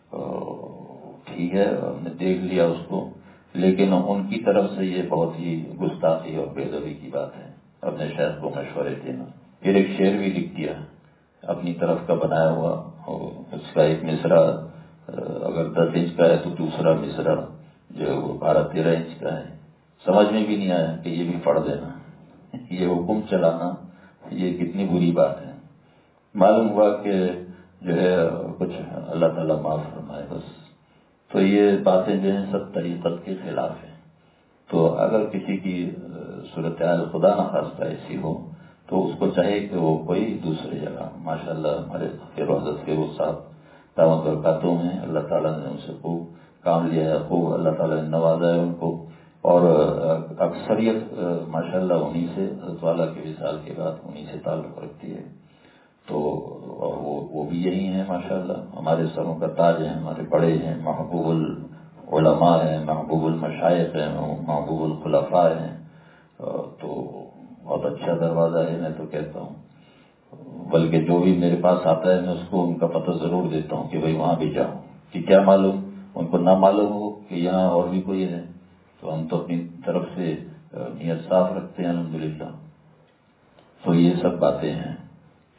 ٹھیک ہے، ہم نے دیکھ لیا اس کو، لیکن ان کی طرف سے یہ بہت ہی گستاخی اور بے ادبی کی بات ہے اپنے شہر کو مشورے دینا. پھر ایک شعر بھی لکھ دیا اپنی طرف کا بنایا ہوا، اس کا ایک مصرع اگر دس انچ کا ہے تو دوسرا مصرع جو ہے وہ بارہ تیرہ انچ کا ہے. سمجھ میں بھی نہیں آیا کہ یہ بھی پڑھ دینا، یہ حکم چلانا یہ کتنی بری بات ہے. معلوم ہوا کہ جو ہے کچھ اللہ تعالیٰ معاف فرمائے بس. تو یہ باتیں جو ہیں سب طریقت کے خلاف ہیں. تو اگر کسی کی صورتحال خدا نخواستہ ایسی ہو تو اس کو چاہیے کہ وہ کوئی دوسری جگہ، ماشاءاللہ ہمارے خیر و حضرت کے وہ صاحب دعوت برکاتوں میں اللہ تعالیٰ نے ان سے خوب کام لیا ہے، خوب اللہ تعالیٰ نے نوازا ہے ان کو، اور اکثریت ماشاءاللہ انہی سے حضرت والا کے وصال کے بعد انہی سے تعلق رکھتی ہے. تو وہ وہ بھی یہی ہیں ماشاءاللہ، ہمارے سروں کا تاج ہیں، ہمارے بڑے ہیں، محبوب العلماء ہیں، محبوب المشائخ ہیں، محبوب الخلفاء ہیں. تو بہت اچھا دروازہ ہے، میں تو کہتا ہوں. بلکہ جو بھی میرے پاس آتا ہے میں اس کو ان کا پتہ ضرور دیتا ہوں کہ بھائی وہاں بھی جاؤ، کہ کیا معلوم ان کو نہ معلوم ہو کہ یہاں اور بھی کوئی ہے. تو ہم تو اپنی طرف سے نیت صاف رکھتے ہیں الحمدللہ. تو یہ سب باتیں ہیں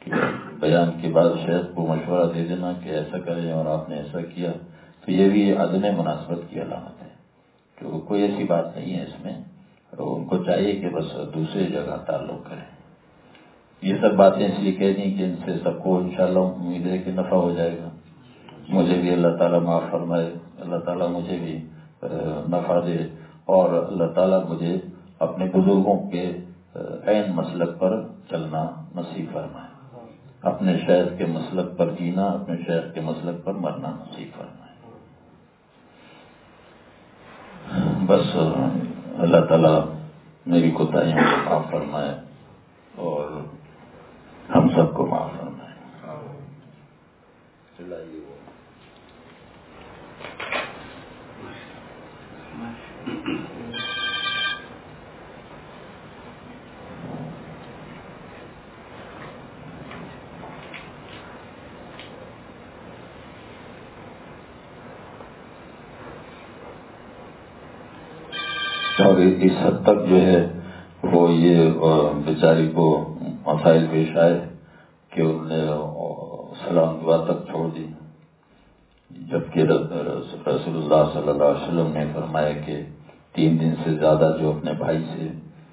کہ بیان کے بعد شیخ کو مشورہ دے دینا کہ ایسا کریں اور آپ نے ایسا کیا، تو یہ بھی عدم مناسبت کی علامت ہے، کہ کوئی ایسی بات نہیں ہے اس میں، اور ان کو چاہیے کہ بس دوسری جگہ تعلق کریں۔ یہ سب باتیں اس لیے کہہ دیں کہ ان سے سب کو انشاءاللہ امید ہے کہ نفع ہو جائے گا، مجھے بھی اللہ تعالیٰ معاف فرمائے، اللہ تعالیٰ مجھے بھی نفع دے، اور اللہ تعالیٰ مجھے اپنے بزرگوں کے عین مسلک پر چلنا نصیب فرمائے، اپنے شیخ کے مسلک پر جینا، اپنے شیخ کے مسلک پر مرنا نصیب فرمائے۔ بس اللہ تعالیٰ میری کوتاہیوں کو معاف فرمائے اور ہم سب کو معاف فرمائے۔ اور اس حد تک جو ہے وہ یہ بیچاری کو مسائل پیش آئے کہ انہوں نے سلام دعا تک چھوڑ دی، جبکہ رسول اللہ صلی اللہ علیہ وسلم نے فرمایا کہ تین دن سے زیادہ جو اپنے بھائی سے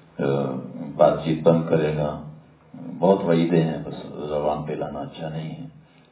بات چیت بند کرے گا، بہت وعیدیں ہیں، بس زبان پہ لانا اچھا نہیں ہے،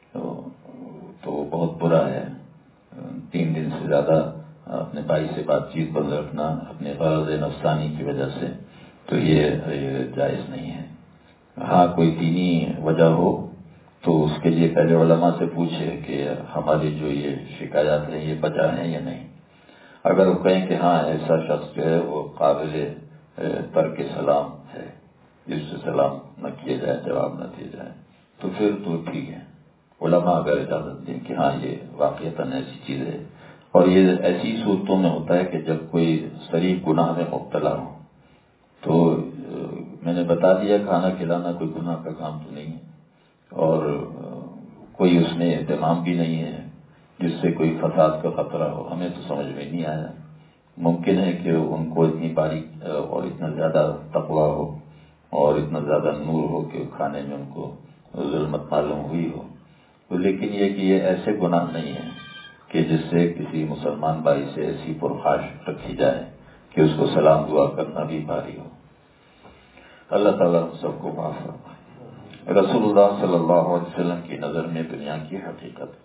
تو وہ بہت برا ہے۔ تین دن سے زیادہ اپنے بھائی سے بات چیت بند رکھنا اپنے غرض نفسانی کی وجہ سے، تو یہ جائز نہیں ہے۔ ہاں کوئی دینی وجہ ہو تو اس کے لیے پہلے علماء سے پوچھے کہ ہماری جو یہ شکایات ہیں یہ بجا ہیں یا نہیں۔ اگر وہ کہیں کہ ہاں ایسا شخص جو ہے وہ قابل ترک سلام ہے، جس سے سلام نہ کیا جائے، جواب نہ دیا جائے، تو پھر تو ٹھیک ہے۔ علماء اگر اجازت دیں کہ ہاں یہ واقعتاً ایسی چیز ہے، اور یہ ایسی صورتوں میں ہوتا ہے کہ جب کوئی صریح گناہ میں مبتلا ہو، تو میں نے بتا دیا کھانا کھلانا کوئی گناہ کا کام تو نہیں ہے، اور کوئی اس میں اہتمام بھی نہیں ہے جس سے کوئی فساد کا خطرہ ہو، ہمیں تو سمجھ میں نہیں آیا۔ ممکن ہے کہ ان کو اتنی باریک اور اتنا زیادہ تقویٰ ہو اور اتنا زیادہ نور ہو کہ کھانے میں ان کو ظلمت معلوم ہوئی ہو، لیکن یہ کہ یہ ایسے گناہ نہیں ہیں کہ جس سے کسی مسلمان بھائی سے ایسی پرخاش رکھی جائے کہ اس کو سلام دعا کرنا بھی بھاری ہو۔ اللہ تعالیٰ ہم سب کو معاف فرمائے۔ رسول اللہ صلی اللہ علیہ وسلم کی نظر میں دنیا کی حقیقت۔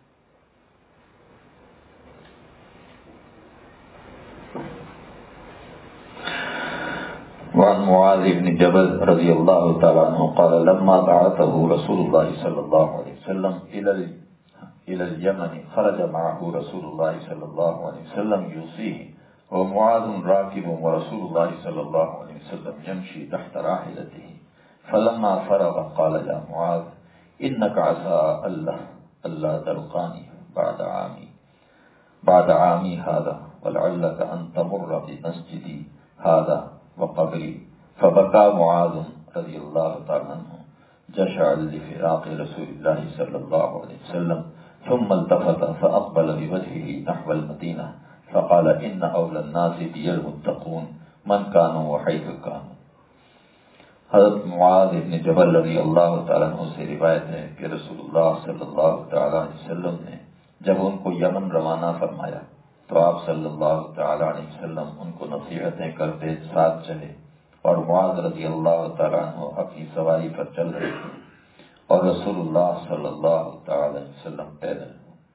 وعن معاذ بن جبل رضی اللہ تعالیٰ عنہ قال لما بعثه رسول اللہ صلی اللہ علیہ وسلم الى إلى اليمن خرج معه رسول الله صلى الله عليه وسلم يوصيه ومعاذ راكب ورسول الله صلى الله عليه وسلم يمشي تحت راحلته فلما فرغ قال يا معاذ إنك عسى الله ألا تلقاني بعد عامي بعد عامي هذا ولعلك أن تمر بمسجدي هذا وقبري فبكى معاذ رضي الله تعالى عنه جشعا لفراق رسول الله صلى الله عليه وسلم ثم التفت فأقبل بوجهه نحو المدينة فقال إن أولى الناس بي المتقون من كانوا وحيث كانوا۔ حضرت معاذ بن جبل رضی اللہ تعالیٰ عنہ سے روایت ہے کہ رسول اللہ صلی اللہ تعالیٰ علیہ وسلم نے جب ان کو یمن روانہ فرمایا تو آپ صلی اللہ تعالیٰ علیہ وسلم ان کو نصیحتیں کرتے ساتھ چلے، اور معاذ رضی اللہ تعالیٰ عنہ اپنی سواری پر چل رہے تھے اور رسول اللہ صلی اللہ تعالی وسلم پیدل۔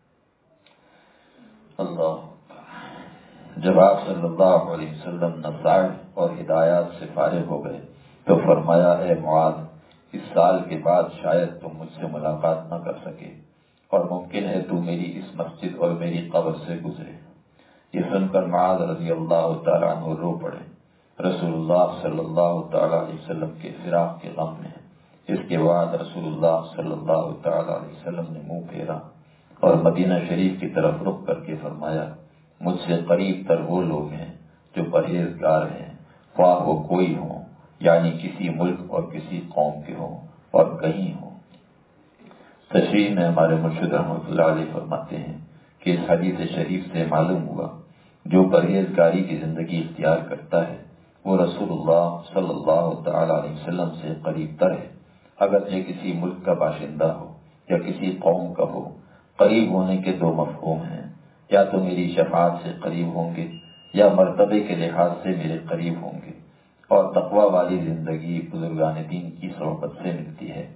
اللہ جب آپ صلی اللہ علیہ وسلم نصائح اور ہدایات سے فارغ ہو گئے تو فرمایا اے معاذ، اس سال کے بعد شاید تم مجھ سے ملاقات نہ کر سکے اور ممکن ہے تو میری اس مسجد اور میری قبر سے گزرے۔ یہ سن کر معاذ رضی اللہ تعالیٰ عنہ رو پڑے۔ رسول اللہ صلی اللہ تعالیٰ علیہ وسلم کے فراق کے غم میں اس کے بعد رسول اللہ صلی اللہ تعالیٰ علیہ وسلم نے منہ پھیرا اور مدینہ شریف کی طرف رخ کر کے فرمایا مجھ سے قریب تر وہ لوگ ہیں جو پرہیزگار ہیں، خواہ وہ کوئی ہوں یعنی کسی ملک اور کسی قوم کے ہوں اور کہیں ہوں۔ تشریح میں ہمارے مرشد رحمۃ اللہ علیہ فرماتے ہیں کہ اس حدیث شریف سے معلوم ہوا جو پرہیزگاری کی زندگی اختیار کرتا ہے وہ رسول اللہ صلی اللہ تعالیٰ علیہ وسلم سے قریب تر ہے اگرچہ کسی ملک کا باشندہ ہو یا کسی قوم کا ہو، قریب ہونے کے دو مفہوم ہیں، یا تو میری شفاعت سے قریب ہوں گے یا مرتبے کے لحاظ سے میرے قریب ہوں گے، اور تقوی والی زندگی بزرگان دین کی صحبت سے ملتی ہے۔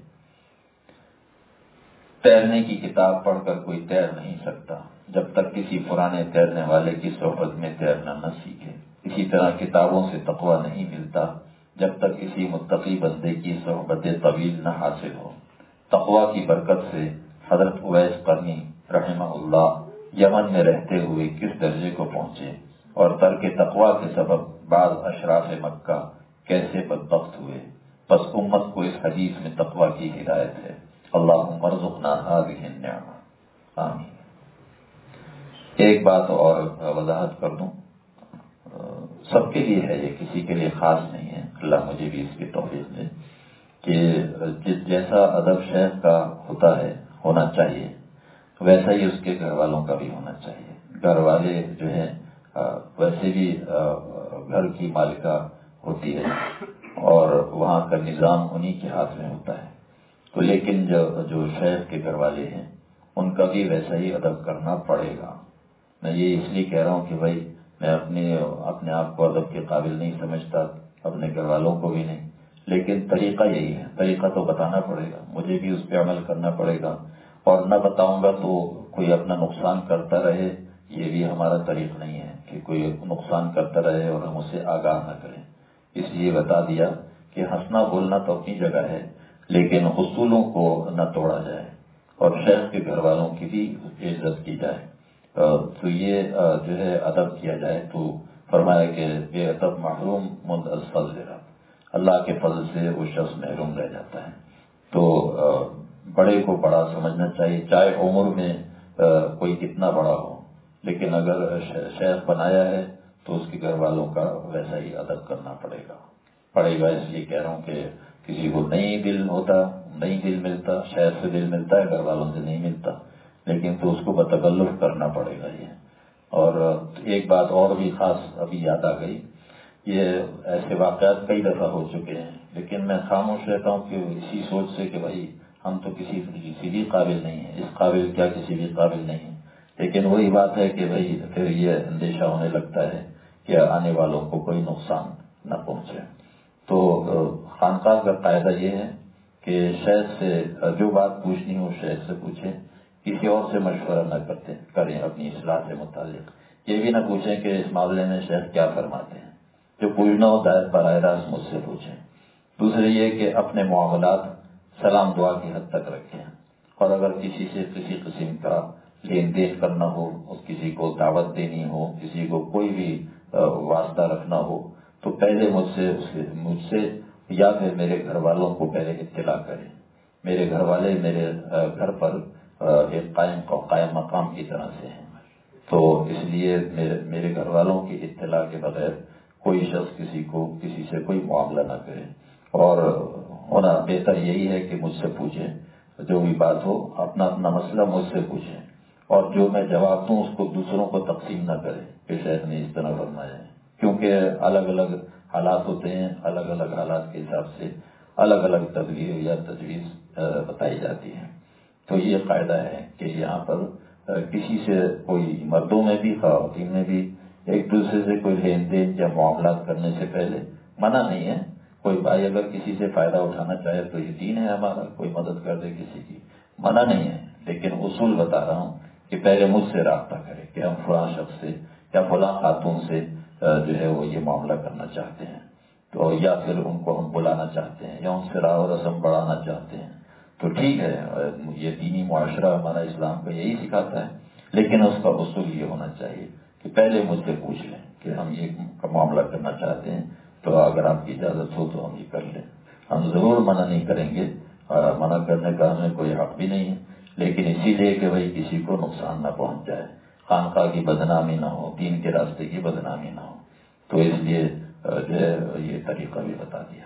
تیرنے کی کتاب پڑھ کر کوئی تیر نہیں سکتا جب تک کسی پرانے تیرنے والے کی صحبت میں تیرنا نہ سیکھے۔ اسی طرح کتابوں سے تقوی نہیں ملتا جب تک کسی متقی بندے کی صحبت طویل نہ حاصل ہو۔ تقوی کی برکت سے حضرت اویس قرنی رحمہ اللہ یمن میں رہتے ہوئے کس درجے کو پہنچے، اور ترک تقوی کے سبب بعض اشراف مکہ کیسے بدبخت ہوئے۔ بس امت کو اس حدیث میں تقوی کی ہدایت ہے۔ اللہم ارزقنا ہذہ النعمہ، آمین۔ ایک بات اور وضاحت کر دوں، سب کے لیے ہے، یہ کسی کے لیے خاص نہیں ہے، اللہ مجھے بھی اس کی توفیق دے کہ جیسا ادب شیخ کا ہوتا ہے ہونا چاہیے، ویسا ہی اس کے گھر والوں کا بھی ہونا چاہیے۔ گھر والے جو ہے ویسے بھی گھر کی مالکہ ہوتی ہے اور وہاں کا نظام انہی کے ہاتھ میں ہوتا ہے، تو لیکن جو جو شیخ کے گھر والے ہیں ان کا بھی ویسا ہی ادب کرنا پڑے گا۔ میں یہ اس لیے کہہ رہا ہوں کہ بھائی میں اپنے اپنے آپ کو ادب کے قابل نہیں سمجھتا، اپنے گھر والوں کو بھی نہیں، لیکن طریقہ یہی ہے، طریقہ تو بتانا پڑے گا، مجھے بھی اس پہ عمل کرنا پڑے گا، اور نہ بتاؤں گا تو کوئی اپنا نقصان کرتا رہے، یہ بھی ہمارا طریق نہیں ہے کہ کوئی نقصان کرتا رہے اور ہم اسے آگاہ نہ کریں۔ اس لیے بتا دیا کہ ہنسنا بولنا تو اپنی جگہ ہے، لیکن اصولوں کو نہ توڑا جائے اور شیخ کے گھر والوں کی بھی عزت کی جائے، تو یہ جو ہے ادب کیا جائے۔ تو فرمایا کہ بے ادب محروم مند از فضل رب، اللہ کے فضل سے وہ شخص محروم رہ جاتا ہے۔ تو بڑے کو بڑا سمجھنا چاہیے، چاہے عمر میں کوئی کتنا بڑا ہو، لیکن اگر شیخ بنایا ہے تو اس کے گھر والوں کا ویسا ہی ادب کرنا پڑے گا پڑے گا اس لیے کہہ رہا ہوں کہ کسی کو نہیں دل ہوتا، نہیں دل ملتا، شیخ سے دل ملتا ہے، گھر والوں سے نہیں ملتا، لیکن تو اس کو بتکلف کرنا پڑے گا یہ۔ اور ایک بات اور بھی خاص ابھی یاد آ گئی، یہ ایسے واقعات کئی دفعہ ہو چکے ہیں، لیکن میں خاموش رہتا ہوں کہ اسی سوچ سے کہ بھائی ہم تو کسی کسی بھی قابل نہیں ہیں، اس قابل کیا کسی بھی قابل نہیں ہیں، لیکن وہی بات ہے کہ بھائی پھر یہ اندیشہ ہونے لگتا ہے کہ آنے والوں کو کوئی نقصان نہ پہنچے۔ تو خانقاہ کا قاعدہ یہ ہے کہ شیخ سے جو بات پوچھنی ہو شیخ سے پوچھیں، کسی اور سے مشورہ نہ کرتے کریں اپنی اصلاح سے متعلق۔ یہ بھی نہ پوچھیں کہ اس معاملے میں شیخ کیا فرماتے ہیں، جو پوچھنا ہو دائر براہ راست مجھ سے پوچھیں۔ دوسرے یہ کہ اپنے معاملات سلام دعا کی حد تک رکھیں، اور اگر کسی سے کسی قسم کا لین دین کرنا ہو، کسی کو دعوت دینی ہو، کسی کو کوئی بھی واسطہ رکھنا ہو، تو پہلے مجھ سے مجھ سے یا پھر میرے گھر والوں کو پہلے اطلاع کریں۔ میرے گھر والے میرے گھر پر ایک قائم قائم مقام کی طرح سے ہیں، تو اس لیے میرے میرے گھر والوں کی اطلاع کے بغیر کوئی شخص کسی کو کسی سے کوئی معاملہ نہ کرے، اور ہونا بہتر یہی ہے کہ مجھ سے پوچھیں، جو بھی بات ہو اپنا اپنا مسئلہ مجھ سے پوچھیں، اور جو میں جواب دوں اس کو دوسروں کو تقسیم نہ کریں کہ شیخ نے اس طرح فرمایا ہے، کیونکہ الگ الگ حالات ہوتے ہیں، الگ الگ حالات کے حساب سے الگ الگ تدبیر یا تجویز بتائی جاتی ہے۔ تو یہ قاعدہ ہے کہ یہاں پر کسی سے کوئی مردوں میں بھی خواتین میں بھی ایک دوسرے سے کوئی لین دین یا معاملات کرنے سے پہلے منع نہیں ہے۔ کوئی بھائی اگر کسی سے فائدہ اٹھانا چاہے تو یہ دین ہے ہمارا، کوئی مدد کر دے کسی کی، منع نہیں ہے، لیکن اصول بتا رہا ہوں کہ پہلے مجھ سے رابطہ کرے کہ ہم فلاں شخص سے یا فلاں خاتون سے جو ہے وہ یہ معاملہ کرنا چاہتے ہیں، تو یا پھر ان کو ہم بلانا چاہتے ہیں یا ان سے راہ و رسم بڑھانا چاہتے ہیں، تو ٹھیک ہے، یہ دینی معاشرہ ہمارا اسلام کا یہی سکھاتا ہے، لیکن اس کا اصول یہ ہونا چاہیے کہ پہلے مجھ سے پوچھ لیں کہ ہم یہ معاملہ کرنا چاہتے ہیں، تو اگر آپ کی اجازت ہو تو ہم یہ کر لیں۔ ہم ضرور منع نہیں کریں گے، اور منع کرنے کا ہمیں کوئی حق بھی نہیں ہے، لیکن اسی لیے کہ بھائی کسی کو نقصان نہ پہنچ جائے، خانقاہ کی بدنامی نہ ہو، دین کے راستے کی بدنامی نہ ہو، تو اس لیے جو ہے یہ طریقہ بھی بتا دیا۔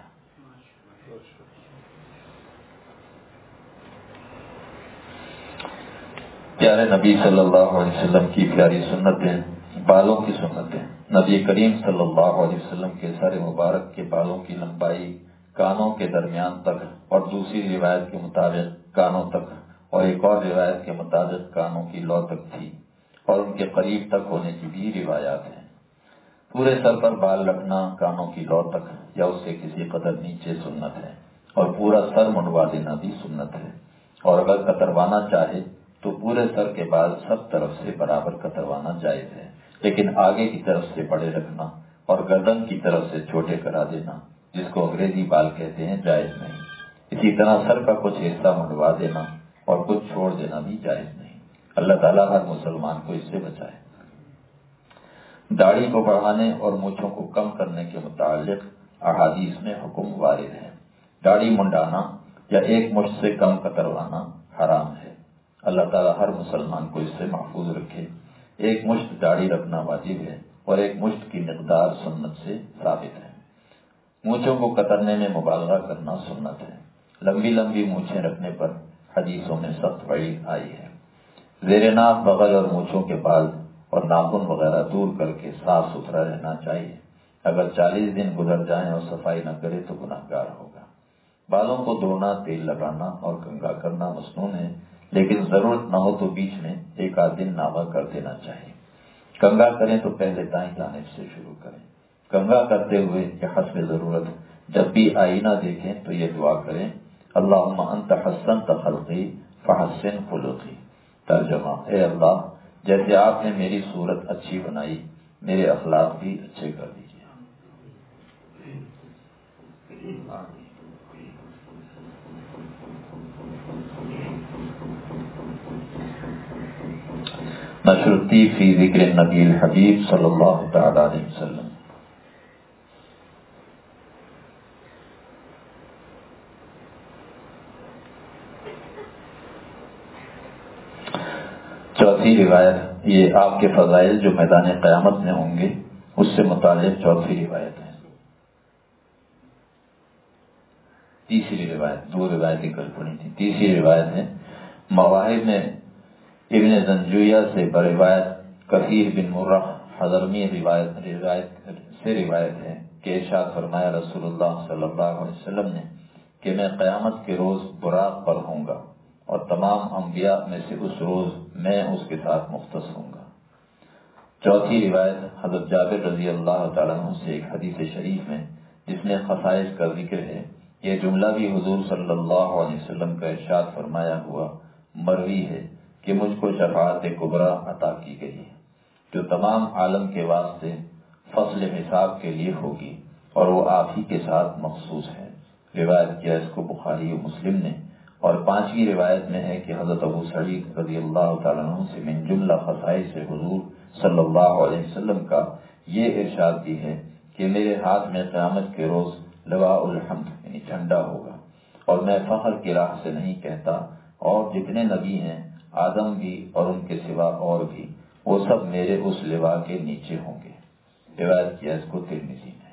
پیارے نبی صلی اللہ علیہ وسلم کی پیاری سنتیں، بالوں کی سنتیں۔ نبی کریم صلی اللہ علیہ وسلم کے سر مبارک کے بالوں کی لمبائی کانوں کے درمیان تک، اور دوسری روایت کے مطابق کانوں تک، اور ایک اور روایت کے مطابق کانوں کی لو تک تھی، اور ان کے قریب تک ہونے کی بھی روایات ہیں۔ پورے سر پر بال رکھنا کانوں کی لو تک یا اس سے کسی قدر نیچے سنت ہے، اور پورا سر منڈوا دینا بھی سنت ہے، اور اگر کتروانا چاہے تو پورے سر کے بال سب طرف سے برابر کتروانا جائز ہے، لیکن آگے کی طرف سے بڑے رکھنا اور گردن کی طرف سے چھوٹے کرا دینا، جس کو انگریزی بال کہتے ہیں، جائز نہیں۔ اسی طرح سر کا کچھ حصہ منڈوا دینا اور کچھ چھوڑ دینا بھی جائز نہیں۔ اللہ تعالیٰ ہر مسلمان کو اس سے بچائے۔ داڑھی کو بڑھانے اور مونچھوں کو کم کرنے کے متعلق احادیث میں حکم وارد ہے۔ داڑھی منڈانا یا ایک مشت سے کم کتروانا حرام ہے۔ اللہ تعالیٰ ہر مسلمان کو اس سے محفوظ رکھے۔ ایک مشت داڑھی رکھنا واجب ہے اور ایک مشت کی مقدار سنت سے ثابت ہے۔ مونچھوں کو کترنے میں مبالغہ کرنا سنت ہے۔ لمبی لمبی مونچھیں رکھنے پر حدیثوں میں سخت وعید آئی ہے۔ زیر ناک بغل اور مونچھوں کے بال اور ناخن وغیرہ دور کر کے صاف ستھرا رہنا چاہیے۔ اگر چالیس دن گزر جائیں اور صفائی نہ کرے تو گناہگار ہوگا۔ بالوں کو دھونا، تیل لگانا اور کنگھا کرنا مسنون ہے، لیکن ضرورت نہ ہو تو بیچ میں ایک آدھ دن ناغہ کر دینا چاہیے۔ کنگھا کریں تو پہلے دائیں جانب سے شروع کریں۔ کنگھا کرتے ہوئے یا حسب ضرورت جب بھی آئینہ دیکھیں تو یہ دعا کریں، اللہم انت حسنت خلقی فحسن خلقی۔ ترجمہ، اے اللہ، جیسے آپ نے میری صورت اچھی بنائی، میرے اخلاق بھی اچھے کر دیجیے۔ نشرتی فی ذکر النبی الحبیب صلی اللہ تعالی علیہ وسلم۔ چوتھی روایت، یہ آپ کے فضائل جو میدان قیامت میں ہوں گے اس سے متعلق چوتھی روایت ہے۔ تیسری روایت، دو روایتیں کل پڑھی تھی، تیسری روایت ہے مواہب میں ابن زنجویہ سے بروایت کثیر بن مرہ حضرمی روایت روایت سے روایت ہے کہ ارشاد فرمایا رسول اللہ صلی اللہ علیہ وسلم نے کہ میں قیامت کے روز براق پر ہوں گا اور تمام انبیاء میں سے اس روز میں اس کے ساتھ مختص ہوں گا۔ چوتھی روایت حضرت جابر رضی اللہ تعالیٰ عنہ سے ایک حدیث شریف میں جس میں خصائص کا ذکر ہے، یہ جملہ بھی حضور صلی اللہ علیہ وسلم کا ارشاد فرمایا ہوا مروی ہے کہ مجھ کو شفاعت کبریٰ عطا کی گئی ہے جو تمام عالم کے واسطے فصل حساب کے لیے ہوگی اور وہ آپ ہی کے ساتھ مخصوص ہے۔ روایت کیا اس کو بخاری و مسلم نے۔ اور پانچویں روایت میں ہے کہ حضرت ابو سعید رضی اللہ تعالیٰ عنہ سے من جملہ خصائص سے حضور صلی اللہ علیہ وسلم کا یہ ارشاد بھی ہے کہ میرے ہاتھ میں قیامت کے روز لواء الحمد یعنی جھنڈا ہوگا اور میں فخر کی راہ سے نہیں کہتا، اور جتنے نبی ہیں آدم بھی اور ان کے سوا اور بھی وہ سب میرے اس لواء کے نیچے ہوں گے۔ روایت کیا اس کو ترمذی نے۔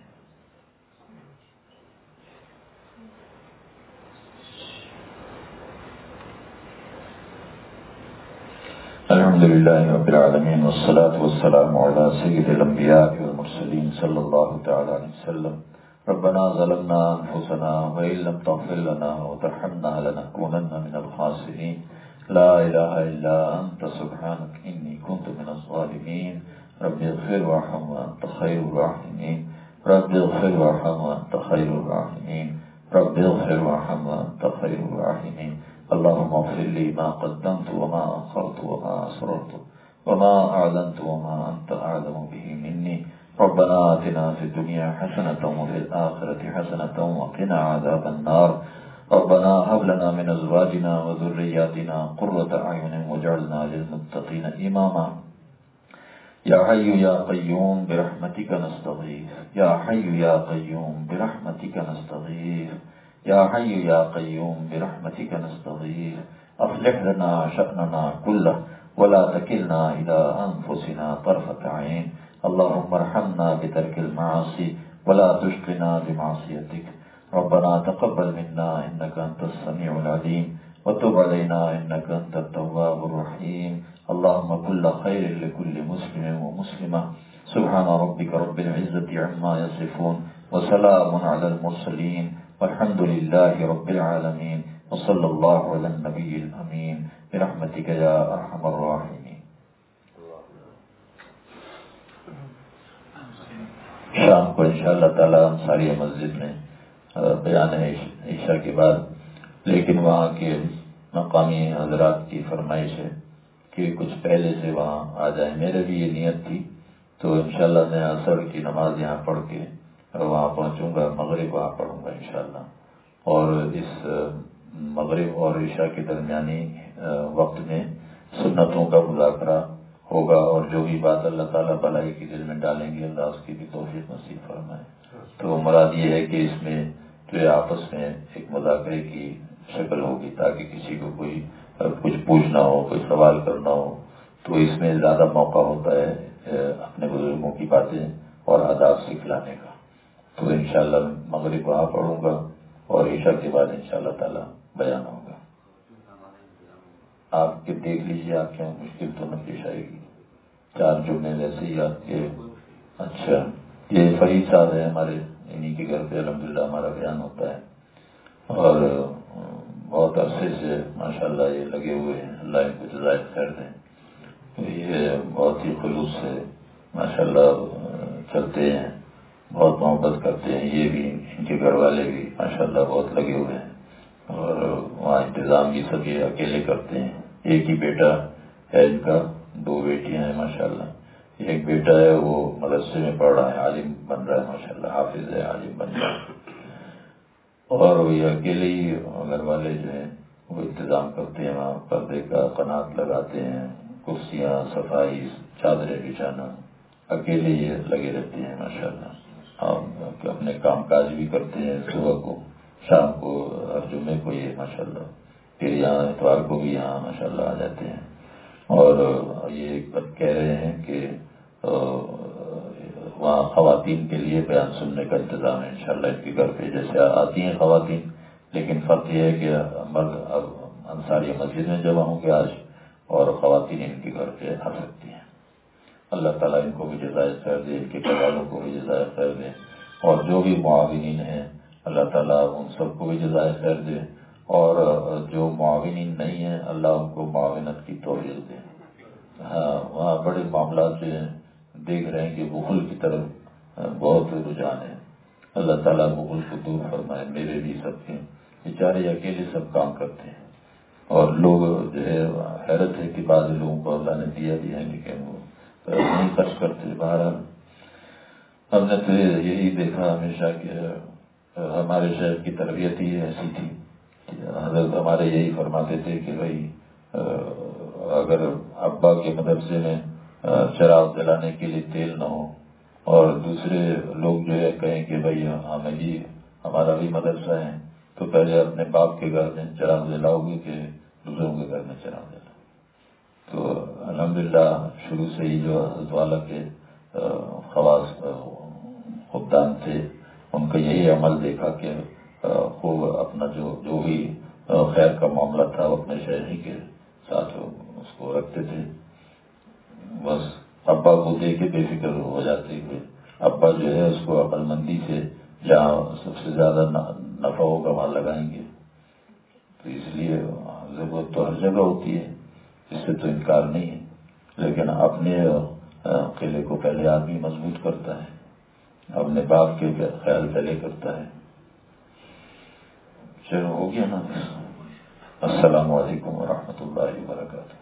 الحمدللہ رب العالمین والصلاة والسلام علی سید الانبیاء والمرسلین صلی اللہ تعالی علیہ وسلم۔ ربنا ظلمنا انفسنا وان لم تغفر لنا وترحمنا لنكونن من الخاسرین۔ لا الہ الا انت سبحانک انی کنت من الظالمین۔ رب اغفر وارحم وانت خیر الراحمین۔ رب اغفر وارحم وانت خیر الراحمین۔ رب اغفر وارحم وانت خیر الراحمین۔ اللهم اغفر لي ما قدمت وما أخرت وما أسررت وما أعلنت وما أنت أعلم به مني۔ ربنا آتنا في الدنيا حسنة وفي الآخرة حسنة وقنا عذاب النار۔ ربنا هب لنا من أزواجنا وذرياتنا قرة أعين واجعلنا للمتقين إماما۔ يا حي يا قيوم برحمتك نستغيث، يا حي يا قيوم برحمتك نستغيث، يا حي يا قيوم برحمتك نستغيث۔ أصلح لنا شأننا كله ولا تكلنا إلى أنفسنا طرفة عين۔ اللهم ارحمنا بترك المعاصي ولا تشقنا بمعصيتك۔ ربنا تقبل منا إنك أنت السميع العليم وتب علينا إنك أنت التواب الرحيم۔ اللهم كل خير لكل مسلم ومسلمة۔ سبحان ربك رب العزة عما يصفون وسلام على المرسلين والحمد لله رب العالمين وصلى الله على النبي الأمين برحمتك يا أرحم الراحمين. شام کو انشاءاللہ تعالی انصاریہ مسجد میں بیان ہے عشاء کے بعد، لیکن وہاں کے مقامی حضرات کی فرمائش ہے کہ کچھ پہلے سے وہاں آ جائیں. میرے بھی یہ نیت تھی، تو انشاءاللہ میں عصر کی نماز یہاں پڑھ کے وہاں پہنچوں گا، مغرب وہاں پڑھوں گا انشاءاللہ. اور اس مغرب اور عشاء کے درمیانی وقت میں سنتوں کا مذاکرہ ہوگا، اور جو بھی بات اللہ تعالیٰ بھلائی کے دل میں ڈالیں گے اللہ اس کی بھی توفیق نصیب فرمائے. تو مراد یہ ہے کہ اس میں جو آپس میں ایک مذاکرے کی شکل ہوگی، تاکہ کسی کو کوئی کچھ پوچھنا ہو، کوئی سوال کرنا ہو، تو اس میں زیادہ موقع ہوتا ہے اپنے بزرگوں کی باتیں اور آداب سکھلانے کا. تو انشاءاللہ مغرب وہاں پڑھوں گا اور عشاء کے بعد انشاءاللہ تعالی بیان ہوگا. آپ کے دیکھ لیجیے، آپ کے مشکل تو نہ پیش آئے گی. چار جمعے ویسے ہی آپ کے. اچھا، یہ فرید صاحب ہے ہمارے، انہی کے گھر پہ الحمدللہ ہمارا بیان ہوتا ہے، اور بہت عرصے سے ماشاءاللہ یہ لگے ہوئے ہیں، اللہ ان کو جزائے خیر دیں. یہ بہت ہی خلوص سے ماشاءاللہ چلتے ہیں، بہت محبت کرتے ہیں. یہ بھی، ان کے گھر والے بھی ماشاءاللہ بہت لگے ہوئے ہیں، اور وہاں انتظام بھی سب یہ اکیلے کرتے ہیں. ایک ہی بیٹا ہے ان کا، دو بیٹیاں ہیں ماشاءاللہ. ایک بیٹا ہے وہ مدرسے میں پڑھ رہا ہے، عالم بن رہا ہے ماشاءاللہ، حافظ ہے، عالم بن رہا ہے. اور یہ اکیلے ہی گھر والے جو ہیں وہ انتظام کرتے ہیں، وہاں پردے کا قنات لگاتے ہیں، کرسیاں، صفائی، چادریں بچھانا، اکیلے یہ لگے رہتے ہیں ماشاءاللہ. اور اپنے کام کاج بھی کرتے ہیں، صبح کو، شام کو، ہر جمعے کو یہ ماشاءاللہ. پھر یہاں اتوار کو بھی یہاں ماشاءاللہ آ جاتے ہیں. اور یہ ایک بات کہہ رہے ہیں کہ وہاں خواتین کے لیے بیان سننے کا انتظام ہے انشاءاللہ ان کے گھر پہ. جیسے آتی ہیں خواتین، لیکن فرق یہ ہے کہ مرد اب انصاریہ مسجد میں جمع ہوں گے آج، اور خواتین ان کے گھر پہ آ سکتی ہیں. اللہ تعالیٰ ان کو بھی جزائے خیر دے، ان کے گھر والوں کو بھی جزائے خیر دے، اور جو بھی معاونین ہیں اللہ تعالیٰ ان سب کو بھی جزائے خیر دے، اور جو معاونین نہیں ہیں اللہ ان کو معاونت کی توفیق دے. ہاں، وہاں بڑے معاملات جو ہیں دیکھ رہے ہیں کہ بخل کی طرف بہت رجحان ہے. اللہ تعالیٰ بخل کو دور فرمائے. میرے بھی سب کے بیچارے اکیلے سب کام کرتے ہیں، اور لوگ جو ہے حیرت ہے کہ بعض لوگوں کو اللہ نے دیا بھی ہے لیکن وہ نہیں خرچ کرتے. بہرحال ہم نے تو یہی دیکھا ہمیشہ کہ ہمارے شہر کی تربیت ہی ایسی تھی. حضرت ہمارے یہی فرماتے تھے کہ بھائی اگر ابا کے مدرسے میں چراغ جلانے کے لیے تیل نہ ہو، اور دوسرے لوگ جو ہے کہیں کہ بھائی ہمیں بھی، ہمارا بھی مدرسہ ہے، تو پہلے اپنے باپ کے گھر میں چراغ جلاؤ گے کہ دوسروں کے گھر میں چراغ جلاؤ. تو الحمدللہ شروع سے ہی جو حضرت والا کے خواص خدام تھے ان کا یہی عمل دیکھا کہ خوب اپنا جو جو بھی خیر کا معاملہ تھا وہ اپنے شہری کے ساتھ اس کو رکھتے تھے. بس ابا کو دے کے بے فکر ہو جاتے ہوئے ابا جو ہے اس کو عقل مندی سے جہاں سب سے زیادہ نفع ہوگا وہاں لگائیں گے. تو اس لیے ضرورت تو ہر جگہ ہوتی ہے، اس سے تو انکار نہیں ہے، لیکن اپنے قلعے کو پہلے آدمی مضبوط کرتا ہے، اپنے باپ کے خیال پہلے کرتا ہے. چلو ہو گیا نا. السلام علیکم ورحمۃ اللہ وبرکاتہ.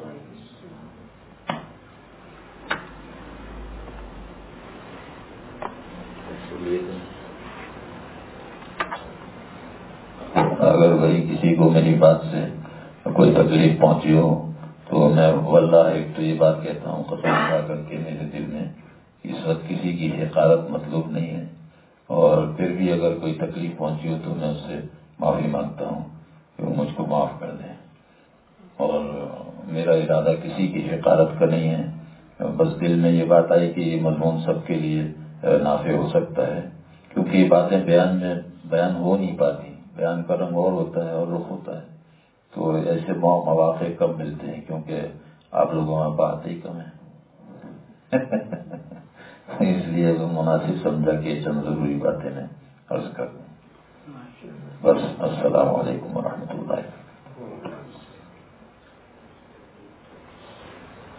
اگر بھائی کسی کو میری بات سے کوئی تکلیف پہنچی ہو تو میں واللہ ایک تو یہ بات کہتا ہوں قسم کھا کر کے میرے دل میں اس وقت کسی کی حقارت مطلوب نہیں ہے، اور پھر بھی اگر کوئی تکلیف پہنچی ہو تو میں اس سے معافی مانگتا ہوں کہ وہ مجھ کو معاف کر دیں. اور میرا ارادہ کسی کی حقارت کا نہیں ہے، بس دل میں یہ بات آئی کہ یہ مضمون سب کے لیے نافع ہو سکتا ہے، کیونکہ یہ باتیں بیان میں بیان ہو نہیں پاتی. بیان کا رنگ اور ہوتا ہے اور رخ ہوتا ہے، تو ایسے مواقع کم ملتے ہیں کیونکہ آپ لوگوں میں بات ہی کم ہے. اس لیے مناسب سمجھا کہ چند ضروری باتیں میں عرض کر دوں. بس السلام علیکم ورحمۃ اللہ.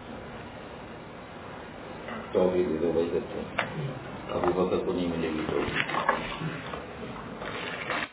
تو ابھی دو بھائی کرتے ہیں ابو بکر کو نہیں ملے گی تو